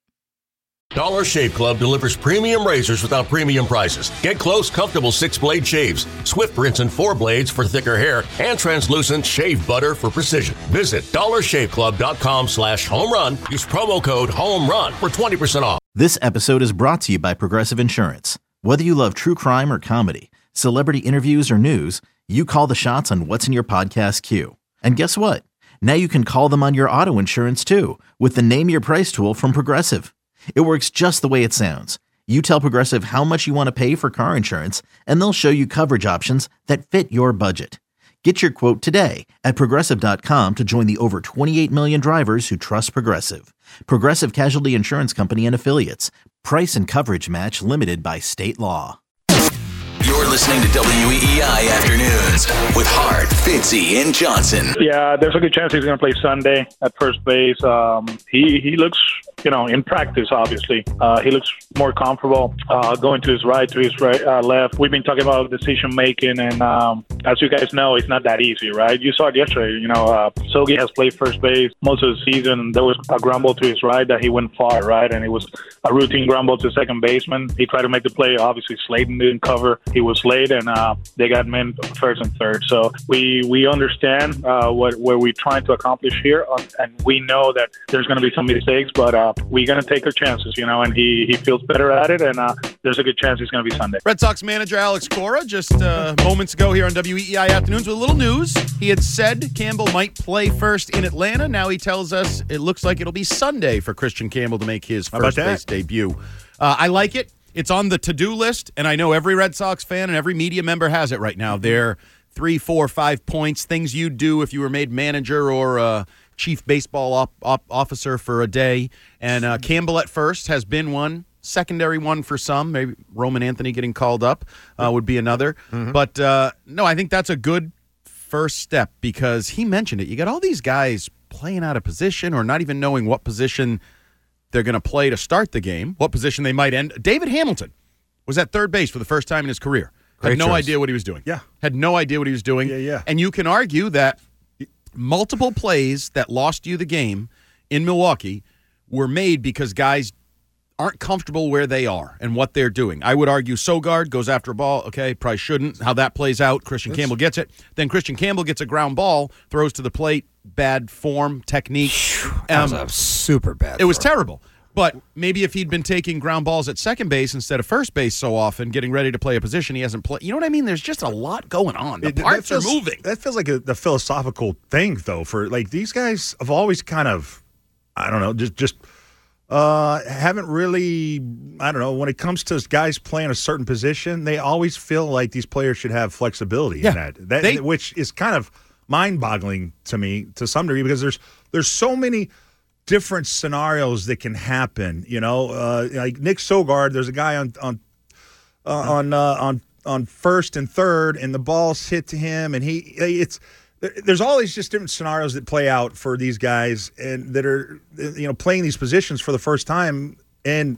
Dollar Shave Club delivers premium razors without premium prices. Get close, comfortable six-blade shaves, swift rinse and four blades for thicker hair, and translucent shave butter for precision. Visit dollarshaveclub.com slash home run. Use promo code HOMERUN for twenty percent off. This episode is brought to you by Progressive Insurance. Whether you love true crime or comedy, celebrity interviews or news, you call the shots on what's in your podcast queue. And guess what? Now you can call them on your auto insurance too with the Name Your Price tool from Progressive. It works just the way it sounds. You tell Progressive how much you want to pay for car insurance, and they'll show you coverage options that fit your budget. Get your quote today at Progressive dot com to join the over twenty-eight million drivers who trust Progressive. Progressive Casualty Insurance Company and Affiliates. Price and coverage match limited by state law. You're listening to W E E I Afternoons with Hart, Fitzy, and Johnson. Yeah, there's a good chance he's going to play Sunday at first base. Um, he he looks, you know, in practice, obviously, uh, he looks more comfortable uh, going to his right, to his right, uh, left. We've been talking about decision making, and um, as you guys know, it's not that easy, right? You saw it yesterday. You know, uh, Sogi has played first base most of the season. There was a ground ball to his right that he went far, right, and it was a routine ground ball to second baseman. He tried to make the play. Obviously, Slayton didn't cover. He was late, and uh, they got men first and third. So we we understand uh, what what we're trying to accomplish here, uh, and we know that there's going to be some mistakes, but uh, we're going to take our chances, you know. And he he feels better at it, and uh, there's a good chance he's going to be Sunday. Red Sox manager Alex Cora just uh, moments ago here on W E E I Afternoons with a little news. He had said Campbell might play first in Atlanta. Now he tells us it looks like it'll be Sunday for Christian Campbell to make his first base debut. Uh, I like it. It's on the to-do list, and I know every Red Sox fan and every media member has it right now. They're three, four, five points, things you'd do if you were made manager or uh, chief baseball op- op- officer for a day. And uh, Campbell at first has been one. Secondary one for some. Maybe Roman Anthony getting called up uh, would be another. Mm-hmm. But, uh, no, I think that's a good first step because he mentioned it. You got all these guys playing out of position or not even knowing what position they're going to play to start the game, what position they might end. David Hamilton was at third base for the first time in his career. Great had no choice. idea what he was doing. Yeah. Had no idea what he was doing. Yeah, yeah. And you can argue that multiple plays that lost you the game in Milwaukee were made because guys aren't comfortable where they are and what they're doing. I would argue Sogard goes after a ball. Okay, probably shouldn't. How that plays out, Christian That's... Campbell gets it. Then Christian Campbell gets a ground ball, throws to the plate, bad form, technique. That was um, a super bad It throw. was terrible. But maybe if he'd been taking ground balls at second base instead of first base so often, getting ready to play a position he hasn't played. You know what I mean? There's just a lot going on. The it, parts feels, are moving. That feels like a, a philosophical thing, though, for like these guys have always kind of, I don't know, just just uh, haven't really, I don't know, when it comes to guys playing a certain position, they always feel like these players should have flexibility Yeah. in that, that They- which is kind of mind-boggling to me to some degree because there's there's so many different scenarios that can happen. You know, uh, like Nick Sogard, there's a guy on on uh, on uh, on on first and third, and the ball's hit to him, and he it's there's always just different scenarios that play out for these guys and that are you know playing these positions for the first time, and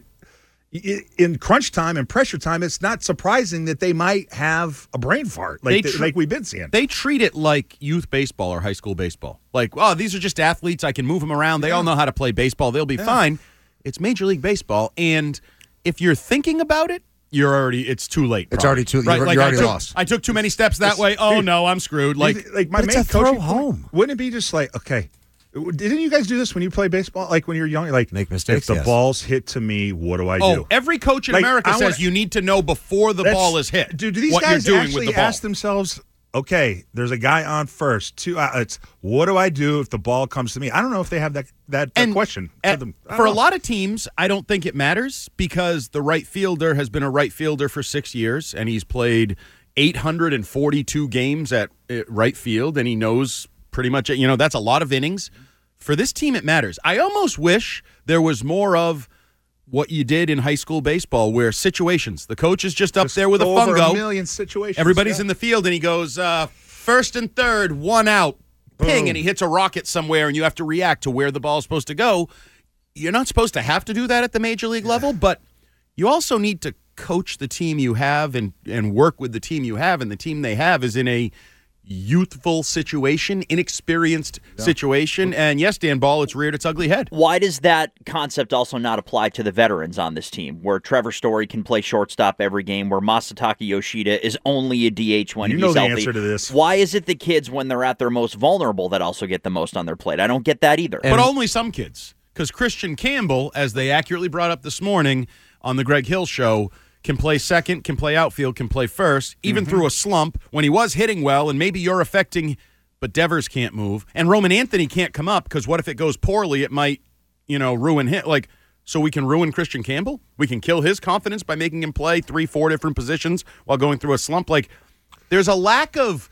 in crunch time and pressure time, it's not surprising that they might have a brain fart like They the, tr- like we've been seeing. They treat it like youth baseball or high school baseball. Like, oh, these are just athletes. I can move them around. They Yeah. all know how to play baseball. They'll be Yeah. fine. It's Major League Baseball, and if you're thinking about it, you're already. It's too late. It's probably. already too- right? you're- like you're I already took, lost. I took too many steps that It's- way. Oh dude, no, I'm screwed. Like, like my but it's main a throw coaching home. point, wouldn't it be just like okay? Didn't you guys do this when you play baseball? Like when you're young, like Make mistakes, If the yes. ball's hit to me, what do I oh, do? every coach in Like, America I says wanna- you need to know before the That's- ball is hit. Dude, do these what guys you're doing actually with the ball. ask themselves, okay, there's a guy on first, two outlets. What do I do if the ball comes to me? I don't know if they have that that, that And question. to at- them. I don't for a know. lot of teams, I don't think it matters because the right fielder has been a right fielder for six years, and he's played eight hundred forty-two games at, at right field, and he knows pretty much, you know, that's a lot of innings. For this team, it matters. I almost wish there was more of what you did in high school baseball where situations, the coach is just up Just there with a go over fungo. a million situations. Everybody's yeah. in the field, and he goes uh, first and third, one out, ping, Boom. and he hits a rocket somewhere, and you have to react to where the ball's supposed to go. You're not supposed to have to do that at the major league level, but you also need to coach the team you have and, and work with the team you have, and the team they have is in a youthful situation, inexperienced situation, and yes, Dan Ball, it's reared its ugly head. Why does that concept also not apply to the veterans on this team, where Trevor Story can play shortstop every game, where Masataka Yoshida is only a D H when You he's know the healthy? answer to this. Why is it the kids, when they're at their most vulnerable, that also get the most on their plate? I don't get that either. But only some kids, because Christian Campbell, as they accurately brought up this morning on the Greg Hill Show, can play second, can play outfield, can play first, even Mm-hmm. through a slump when he was hitting well, and maybe you're affecting, but Devers can't move, and Roman Anthony can't come up, because what if it goes poorly? It might, you know, ruin him. Like, so we can ruin Christian Campbell? We can kill his confidence by making him play three, four different positions while going through a slump? Like, there's a lack of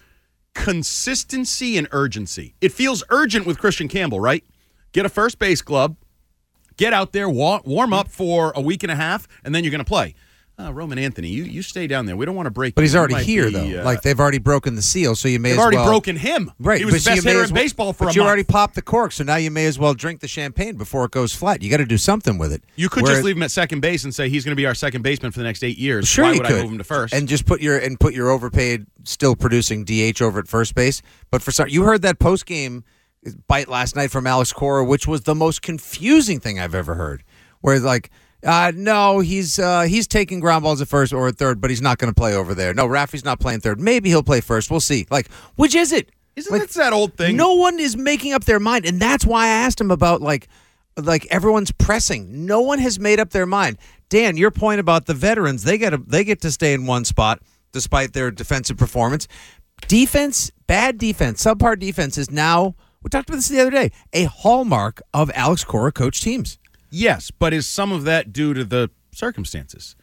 consistency and urgency. It feels urgent with Christian Campbell, right? Get a first base glove, get out there, wa- warm up for a week and a half, and then you're going to play. Uh, Roman Anthony, you, you stay down there. We don't want to break. But he's you. You already might here, be, though. uh, like, they've already broken the seal, so you may they've as already well. broken him. Right. He was but the best you may hitter as in well- baseball for but a you month. already popped the cork, so now you may as well drink the champagne before it goes flat. You got to do something with it. You could Whereas- just leave him at second base and say he's going to be our second baseman for the next eight years. Sure, Why you would could. I move him to first? And just put your and put your overpaid, still producing D H over at first base. But for some, you heard that post game bite last night from Alex Cora, which was the most confusing thing I've ever heard. Where like, uh, no, he's uh, he's taking ground balls at first or at third, but he's not going to play over there. No, Rafi's not playing third. Maybe he'll play first. We'll see. Like, which is it? Isn't like, that that old thing? No one is making up their mind, and that's why I asked him about like, like everyone's pressing. No one has made up their mind. Dan, your point about the veterans, they get to they get to stay in one spot despite their defensive performance. Defense, bad defense, subpar defense is now. We talked about this the other day. A hallmark of Alex Cora coach teams. Yes, but is some of that due to the circumstances?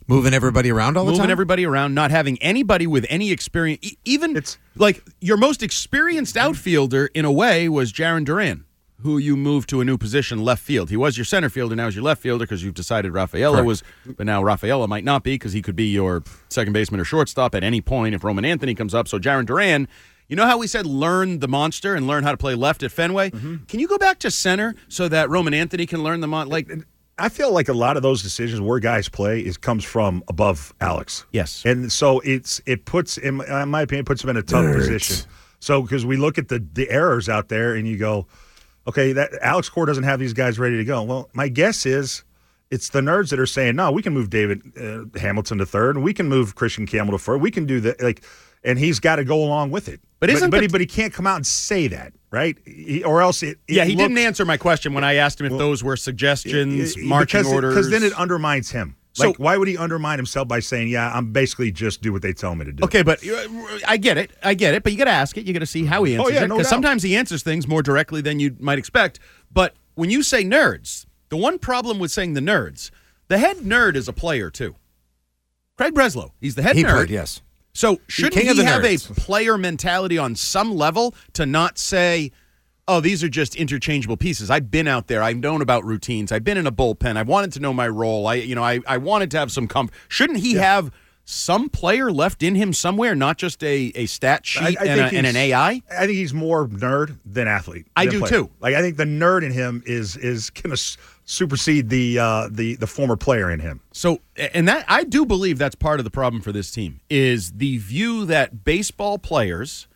Moving everybody around all the moving time? everybody around, not having anybody with any experience. E- even it's like your most experienced outfielder in a way was Jarren Duran, who you moved to a new position, left field. He was your center fielder, now he's your left fielder because you've decided Rafaela was, but now Rafaela might not be because he could be your second baseman or shortstop at any point if Roman Anthony comes up. So Jarren Duran, you know how we said learn the monster and learn how to play left at Fenway? Mm-hmm. Can you go back to center so that Roman Anthony can learn the mon- like? I feel like a lot of those decisions where guys play is comes from above Alex. Yes, and so it's it puts in, in my opinion puts him in a tough Nerds. position. So because we look at the the errors out there and you go, okay, that Alex Cora doesn't have these guys ready to go. Well, my guess is it's the nerds that are saying, no, we can move David uh, Hamilton to third, and we can move Christian Campbell to third. We can do that, like, and he's got to go along with it. But isn't but, but, the, he, but he can't come out and say that, right? He, or else it, it yeah, he looks, didn't answer my question when I asked him if well, those were suggestions, it, it, marching because orders. Because then it undermines him. So, like, why would he undermine himself by saying, yeah, I'm basically just do what they tell me to do? Okay, but I get it. I get it. But you got to ask it. You got to see how he answers oh, yeah, it. no Because doubt. sometimes he answers things more directly than you might expect. But when you say nerds, the one problem with saying the nerds, the head nerd is a player, too. Craig Breslow, he's the head he nerd. played, yes. So shouldn't king he of the have nerds. a player mentality on some level to not say, oh, these are just interchangeable pieces. I've been out there. I've known about routines. I've been in a bullpen. I've wanted to know my role. I, you know, I, I wanted to have some comfort. Shouldn't he yeah. have some player left in him somewhere, not just a, a stat sheet I, I and, a, think and an A I? I think he's more nerd than athlete. I than do player. too. Like I think the nerd in him is is going to supersede the uh, the the former player in him. So, and that I do believe that's part of the problem for this team is the view that baseball players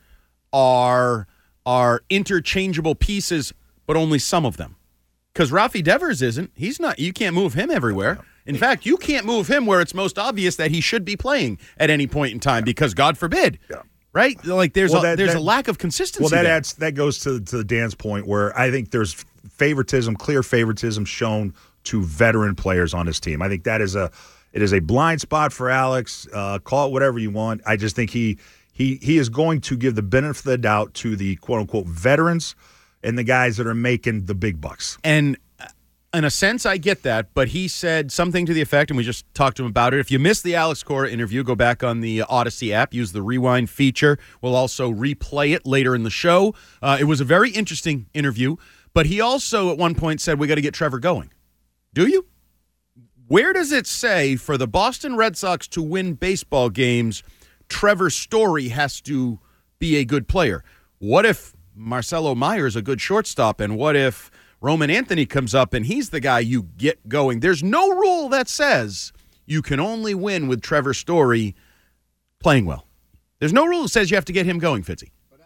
are are interchangeable pieces, but only some of them. Because Rafi Devers isn't. He's not. You can't move him everywhere. In fact, you can't move him where it's most obvious that he should be playing at any point in time because, God forbid, yeah. right? Like there's well, a that, there's that, a lack of consistency. Well, that there. adds that goes to to Dan's point where I think there's favoritism, clear favoritism shown to veteran players on his team. I think that is a it is a blind spot for Alex. Uh, call it whatever you want. I just think he he he is going to give the benefit of the doubt to the quote unquote veterans and the guys that are making the big bucks. And in a sense, I get that, but he said something to the effect, and we just talked to him about it. If you missed the Alex Cora interview, go back on the Odyssey app, use the rewind feature. We'll also replay it later in the show. Uh, it was a very interesting interview, but he also at one point said, we got to get Trevor going. Do you? Where does it say for the Boston Red Sox to win baseball games, Trevor Story has to be a good player? What if Marcelo Meyer is a good shortstop, and what if Roman Anthony comes up and he's the guy you get going? There's no rule that says you can only win with Trevor Story playing well. There's no rule that says you have to get him going, Fitzy.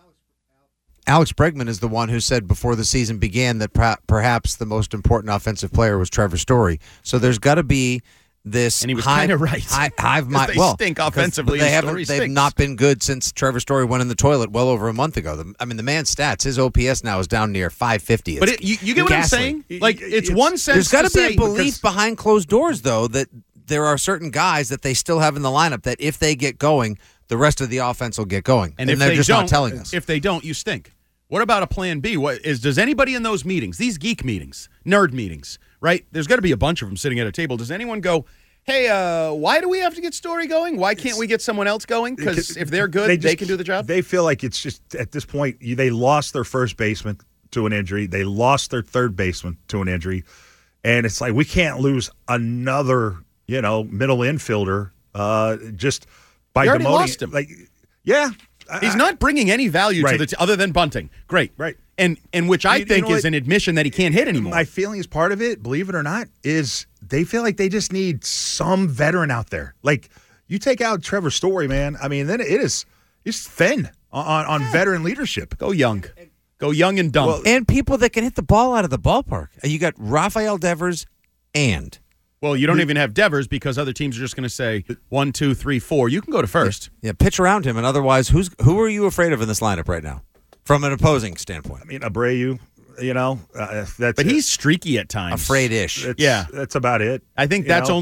Alex Bregman is the one who said before the season began that per- perhaps the most important offensive player was Trevor Story. So there's got to be this and he was kind of right. High, hive mind. They well, stink offensively. They and haven't. Story They've stinks. not been good since Trevor Story went in the toilet well over a month ago. The, I mean, the man's stats, his O P S now is down near five fifty. It's but it, you, you get what ghastly. I'm saying? Like it's, it's one sense. There's got to be say, a belief because, behind closed doors, though, that there are certain guys that they still have in the lineup that if they get going, the rest of the offense will get going, and, and if they're they just don't, not telling us. If they don't, you stink. What about a plan B? What is? Does anybody in those meetings, these geek meetings, nerd meetings, right? There's got to be a bunch of them sitting at a table. Does anyone go, hey, uh, why do we have to get Story going? Why can't we get someone else going? Because if they're good, they, just, they can do the job? They feel like it's just, at this point, you, they lost their first baseman to an injury. They lost their third baseman to an injury. And it's like, we can't lose another, you know, middle infielder uh, just by you already demoting. lost him. Like, yeah. He's not bringing any value right. to the t- other than bunting. Great. Right. And and which I you, think you know is what? an admission that he can't hit anymore. My feeling is part of it, believe it or not, is they feel like they just need some veteran out there. Like, you take out Trevor Story, man. I mean, then it is it's thin on, on, on veteran leadership. Go young. Go young and dumb. Well, and people that can hit the ball out of the ballpark. You got Rafael Devers and... Well, you don't even have Devers because other teams are just going to say one, two, three, four. You can go to first. Yeah, yeah, pitch around him, and otherwise, who's who are you afraid of in this lineup right now, from an opposing standpoint? I mean, Abreu, you know, uh, that's but it. he's streaky at times. Afraid-ish. It's, yeah, that's about it. I think you that's know? only be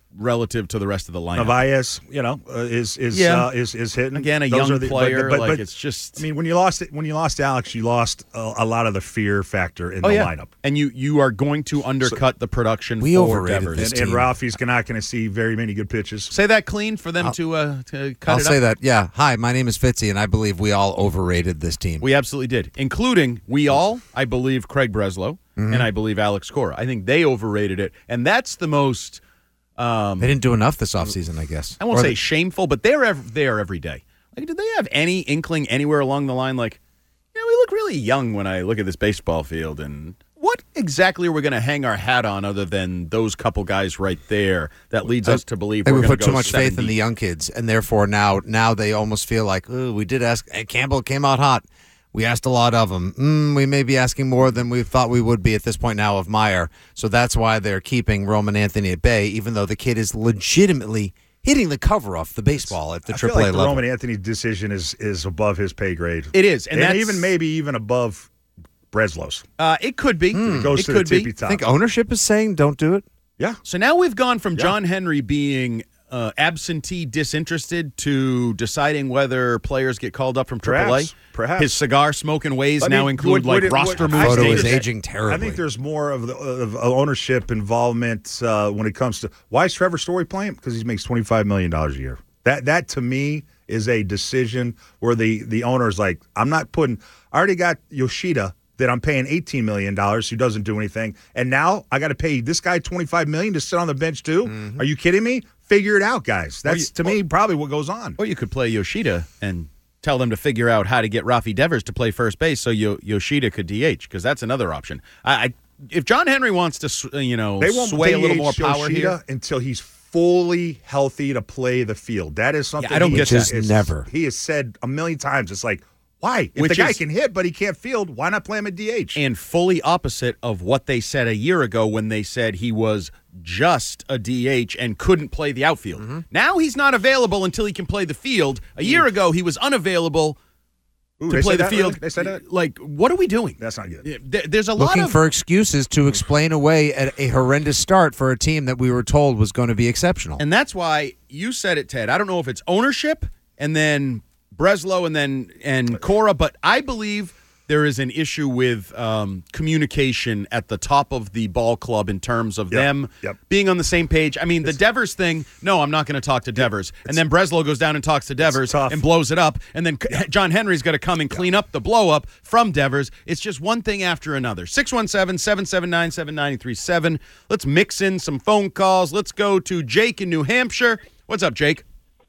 relative to the rest of the lineup. Navaez, you know, uh, is is Yeah. uh, is is hitting Again, a Those young are the- player, But, but, like, but, it's just- I mean, when you lost it, when you lost Alex, you lost a, a lot of the fear factor in Oh the yeah, lineup. and you you are going to undercut the production. We for overrated Devers. this And, and Ralphie's not going to see very many good pitches. Say that clean for them I'll- to uh, to cut I'll it say up. that. Yeah. Hi, my name is Fitzy, and I believe we all overrated this team. We absolutely did, including we all, I believe, Craig Breslow, Mhm. and I believe Alex Cora. I think they overrated it, and that's the most. Um, They didn't do enough this offseason, I guess. I won't Or say they- shameful, but they're ev- there every day. Like, did they have any inkling anywhere along the line? Like, you know, we look really young when I look at this baseball field, and what exactly are we going to hang our hat on other than those couple guys right there? That leads us to believe They we're would going put to go too much faith in seventy. the young kids, and therefore now now they almost feel like, oh, we did ask. Hey, Campbell came out hot. We asked a lot of them. Mm, we may be asking more than we thought we would be at this point now of Meyer. So that's why they're keeping Roman Anthony at bay, even though the kid is legitimately hitting the cover off the baseball at the I triple feel A like the level. Roman Anthony decision is is above his pay grade. It is, and and, that's- even maybe even above Breslow's. Uh, it could be. It goes it to could the tippy be. top. I think ownership is saying don't do it. Yeah. So now we've gone from Yeah. John Henry being uh, absentee disinterested to deciding whether players get called up from triple A. Perhaps. Perhaps. His cigar smoking ways I now mean, include would- like would it- roster would- moves. I Photo think is that- aging terribly. I think there's more of, the, of ownership involvement uh, when it comes to why is Trevor Story playing? Because he makes twenty-five million dollars a year. That that to me is a decision where the the owner is like, I'm not putting. I already got Yoshida that I'm paying eighteen million dollars who doesn't do anything, and now I got to pay this guy twenty-five million dollars to sit on the bench too. Mm-hmm. Are you kidding me? Figure it out, guys. That's you- to me probably what goes on. Or you could play Yoshida and tell them to figure out how to get Rafi Devers to play first base so Yo- Yoshida could D H, because that's another option. I, I if John Henry wants to, sw- you know, They won't sway a little D H more power Yoshida here. until he's fully healthy to play the field. That is something I don't he get has- that. is- Never. He has said a million times. It's like, why? If Which the guy is- can hit but he can't field, why not play him at D H? And fully opposite of what they said a year ago when they said he was just a D H and couldn't play the outfield. Mm-hmm. Now he's not available until he can play the field. A year ago he was unavailable Ooh, to they play said the that, field. really? They said that? Like, what are we doing? That's not good. There- There's a lot Looking of for excuses to explain away a, a horrendous start for a team that we were told was going to be exceptional. And that's why you said it, Ted. I don't know if it's ownership and then Breslow and then and Cora, but I believe there is an issue with um, communication at the top of the ball club in terms of Yep, them yep. being on the same page. I mean, the Devers thing, no, I'm not going to talk to Devers. And then Breslow goes down and talks to Devers tough. and blows it up. And then John Henry's got to come and clean up the blow up from Devers. It's just one thing after another. six one seven, seven seven nine, seven nine three seven. Let's mix in some phone calls. Let's go to Jake in New Hampshire. What's up, Jake?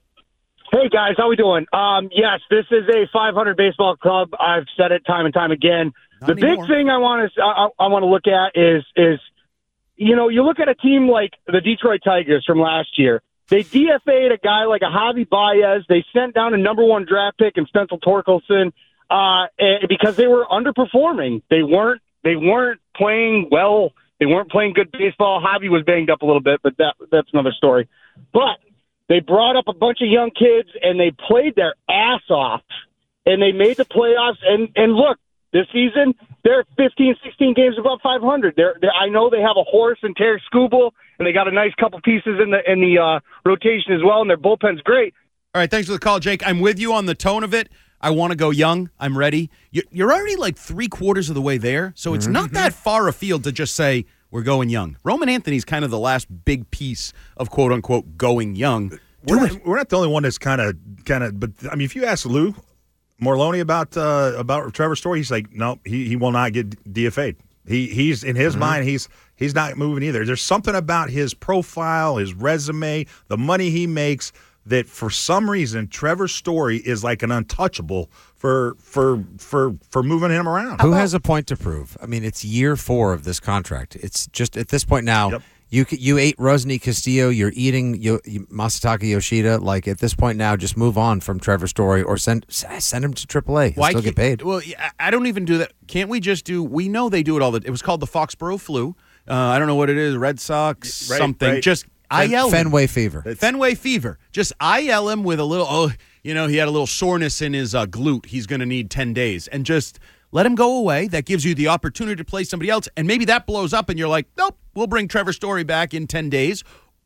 Hey guys, how we doing? Um, yes, this is a five hundred baseball club. I've said it time and time again. Not the anymore. big thing I want to I, I want to look at is is you know you look at a team like the Detroit Tigers from last year. They D F A'd a guy like a Javi Baez. They sent down a number one draft pick in Spencer Torkelson uh, eh, because they were underperforming. They weren't they weren't playing well. They weren't playing good baseball. Javi was banged up a little bit, but that that's another story. But they brought up a bunch of young kids, and they played their ass off, and they made the playoffs. And, and look, this season, they're fifteen, sixteen games above five hundred. They're, they're, I know they have a horse in Terry Skubal, and they got a nice couple pieces in the in the uh, rotation as well, and their bullpen's great. All right, thanks for the call, Jake. I'm with you on the tone of it. I want to go young. I'm ready. You- You're already like three quarters of the way there, so it's not that far afield to just say we're going young. Roman Anthony's kind of the last big piece of quote unquote going young. We're not, we're not the only one that's kind of kind of. But I mean, if you ask Lou Morloni about uh, about Trevor Story, he's like, no, he he will not get D F A'd. He he's in his Mm-hmm. mind, he's he's not moving either. There's something about his profile, his resume, the money he makes, that for some reason Trevor Story is like an untouchable for for for for moving him around. Who has a point to prove? I mean, it's year four of this contract. It's just at this point now. Yep. You c- you ate Rosny Castillo. You're eating Yo, Masataka Yoshida. Like at this point now, just move on from Trevor Story or send send him to triple A. He'll Why still get can't- paid. Well, yeah, I don't even do that. Can't we just do? We know they do it all. The, it was called the Foxborough flu. Uh, I don't know what it is. Red Sox Right, something. right. Just I Fen- yell him. Fenway fever. Fenway fever. Just I yell him with a little. Oh, you know, he had a little soreness in his uh, glute. He's going to need ten days, and just let him go away. That gives you the opportunity to play somebody else, and maybe that blows up, and you're like, nope, we'll bring Trevor Story back in ten days.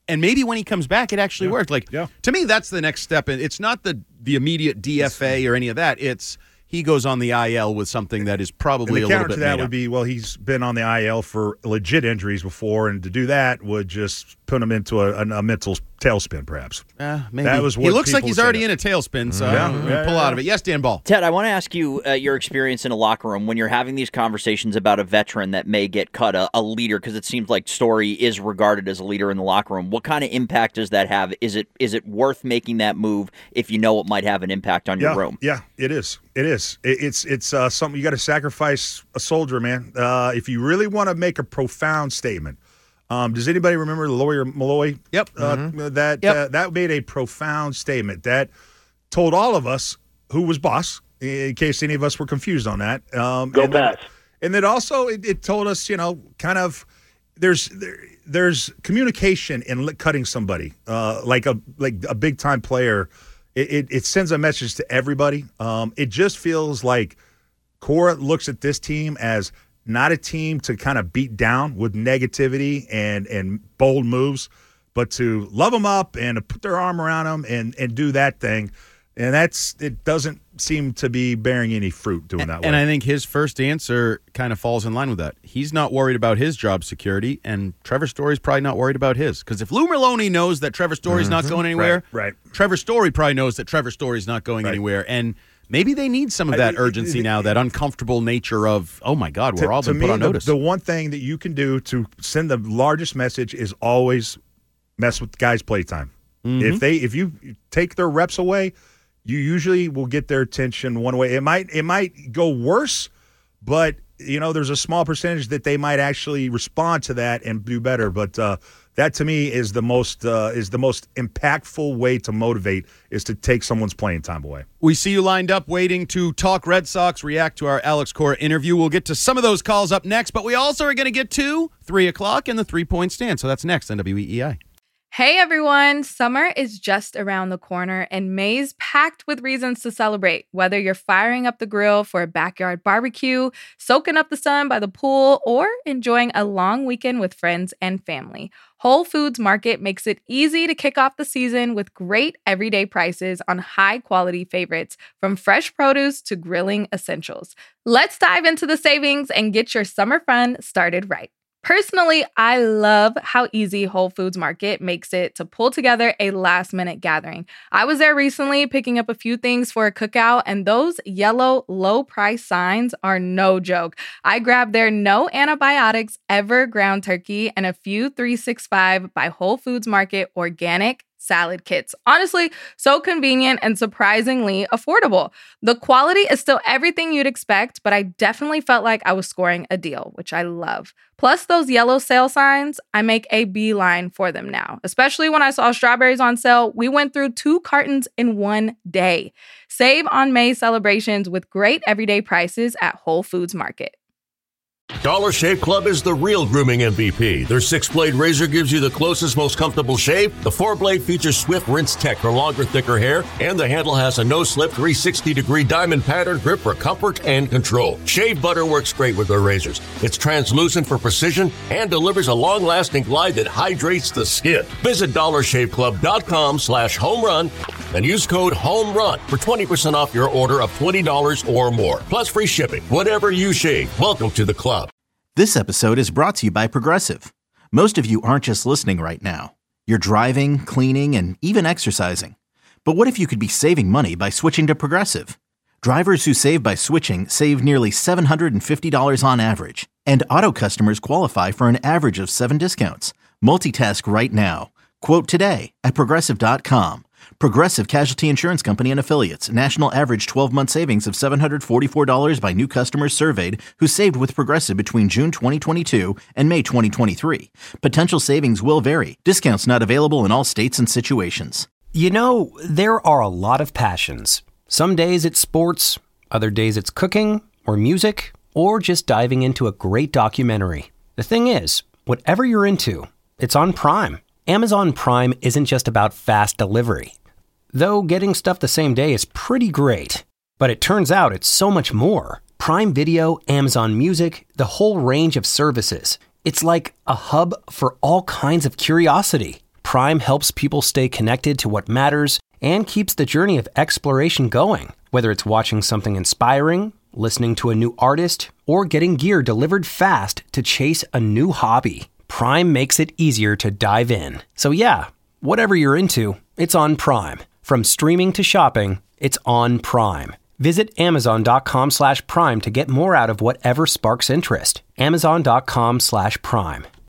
And maybe when he comes back, it actually Yeah. worked. Like Yeah. to me, that's the next step. And it's not the the immediate D F A or any of that. It's he goes on the I L with something that is probably And a the little counter bit to that made would up. be, well, he's been on the I L for legit injuries before, and to do that would just put him into a, a, a mental tailspin, perhaps. Uh, maybe. That was he what looks like people he's say already that. in a tailspin, so Yeah. I'm gonna Yeah, pull yeah, out yeah. of it. Yes, Dan Ball. Ted, I want to ask you uh, your experience in a locker room when you're having these conversations about a veteran that may get cut, a, a leader, because it seems like Story is regarded as a leader in the locker room. What kind of impact does that have? Is it is it worth making that move if you know it might have an impact on yeah, your room? Yeah, it is. It is. It, it's it's uh, something you got to sacrifice a soldier, man. Uh, if you really want to make a profound statement. Um, does anybody remember the lawyer Malloy? Yep. Uh, Mm-hmm. That Yep. Uh, that made a profound statement that told all of us who was boss, in case any of us were confused on that. Um, Go and then- Pats. And then also it, it told us, you know, kind of there's there, there's communication in li- cutting somebody, uh, like a like a big time player. It, it, it sends a message to everybody. Um, it just feels like Cora looks at this team as not a team to kind of beat down with negativity and and bold moves, but to love them up and to put their arm around them and and do that thing. And that's it doesn't seem to be bearing any fruit doing that way. And I think his first answer kind of falls in line with that. He's not worried about his job security, and Trevor Story's probably not worried about his. Because if Lou Merlone knows that Trevor Story's not going anywhere, Right, right. Trevor Story probably knows that Trevor Story's not going Right. anywhere. And maybe they need some of that I- urgency now, that uncomfortable nature of, oh my God, we're to, all to been me, put on the, notice. the one thing that you can do to send the largest message is always mess with guys' playtime. Mm-hmm. If they if you take their reps away, you usually will get their attention one way. It might it might go worse, but you know there's a small percentage that they might actually respond to that and do better. But uh, that to me is the most uh, is the most impactful way to motivate is to take someone's playing time away. We see you lined up waiting to talk Red Sox, react to our Alex Cora interview. We'll get to some of those calls up next, but we also are going to get to three o'clock and the three-point stand. So that's next on W E E I. Hey everyone, summer is just around the corner and May's packed with reasons to celebrate. Whether you're firing up the grill for a backyard barbecue, soaking up the sun by the pool, or enjoying a long weekend with friends and family, Whole Foods Market makes it easy to kick off the season with great everyday prices on high-quality favorites, from fresh produce to grilling essentials. Let's dive into the savings and get your summer fun started right. Personally, I love how easy Whole Foods Market makes it to pull together a last-minute gathering. I was there recently picking up a few things for a cookout, and those yellow low-price signs are no joke. I grabbed their no antibiotics ever ground turkey and a few three sixty-five by Whole Foods Market organic salad kits. Honestly, so convenient and surprisingly affordable. The quality is still everything you'd expect, but I definitely felt like I was scoring a deal, which I love. Plus those yellow sale signs, I make a beeline for them now. Especially when I saw strawberries on sale, we went through two cartons in one day. Save on May celebrations with great everyday prices at Whole Foods Market. Dollar Shave Club is the real grooming M V P. Their six-blade razor gives you the closest, most comfortable shave. The four-blade features Swift Rinse Tech for longer, thicker hair. And the handle has a no-slip three sixty degree diamond pattern grip for comfort and control. Shave butter works great with their razors. It's translucent for precision and delivers a long-lasting glide that hydrates the skin. Visit dollar shave club dot com slash home run and use code HOMERUN for twenty percent off your order of twenty dollars or more. Plus free shipping. Whatever you shave, welcome to the club. This episode is brought to you by Progressive. Most of you aren't just listening right now. You're driving, cleaning, and even exercising. But what if you could be saving money by switching to Progressive? Drivers who save by switching save nearly seven hundred fifty dollars on average. And auto customers qualify for an average of seven discounts. Multitask right now. Quote today at Progressive dot com. Progressive Casualty Insurance Company and Affiliates. National average twelve-month savings of seven hundred forty-four dollars by new customers surveyed who saved with Progressive between June twenty twenty-two and May twenty twenty-three. Potential savings will vary. Discounts not available in all states and situations. You know, there are a lot of passions. Some days it's sports, other days it's cooking or music, or just diving into a great documentary. The thing is, whatever you're into, it's on Prime. Amazon Prime isn't just about fast delivery. Though getting stuff the same day is pretty great. But it turns out it's so much more. Prime Video, Amazon Music, the whole range of services. It's like a hub for all kinds of curiosity. Prime helps people stay connected to what matters and keeps the journey of exploration going. Whether it's watching something inspiring, listening to a new artist, or getting gear delivered fast to chase a new hobby, Prime makes it easier to dive in. So yeah, whatever you're into, it's on Prime. From streaming to shopping, it's on Prime. Visit amazon.com slash prime to get more out of whatever sparks interest. Amazon.com slash prime.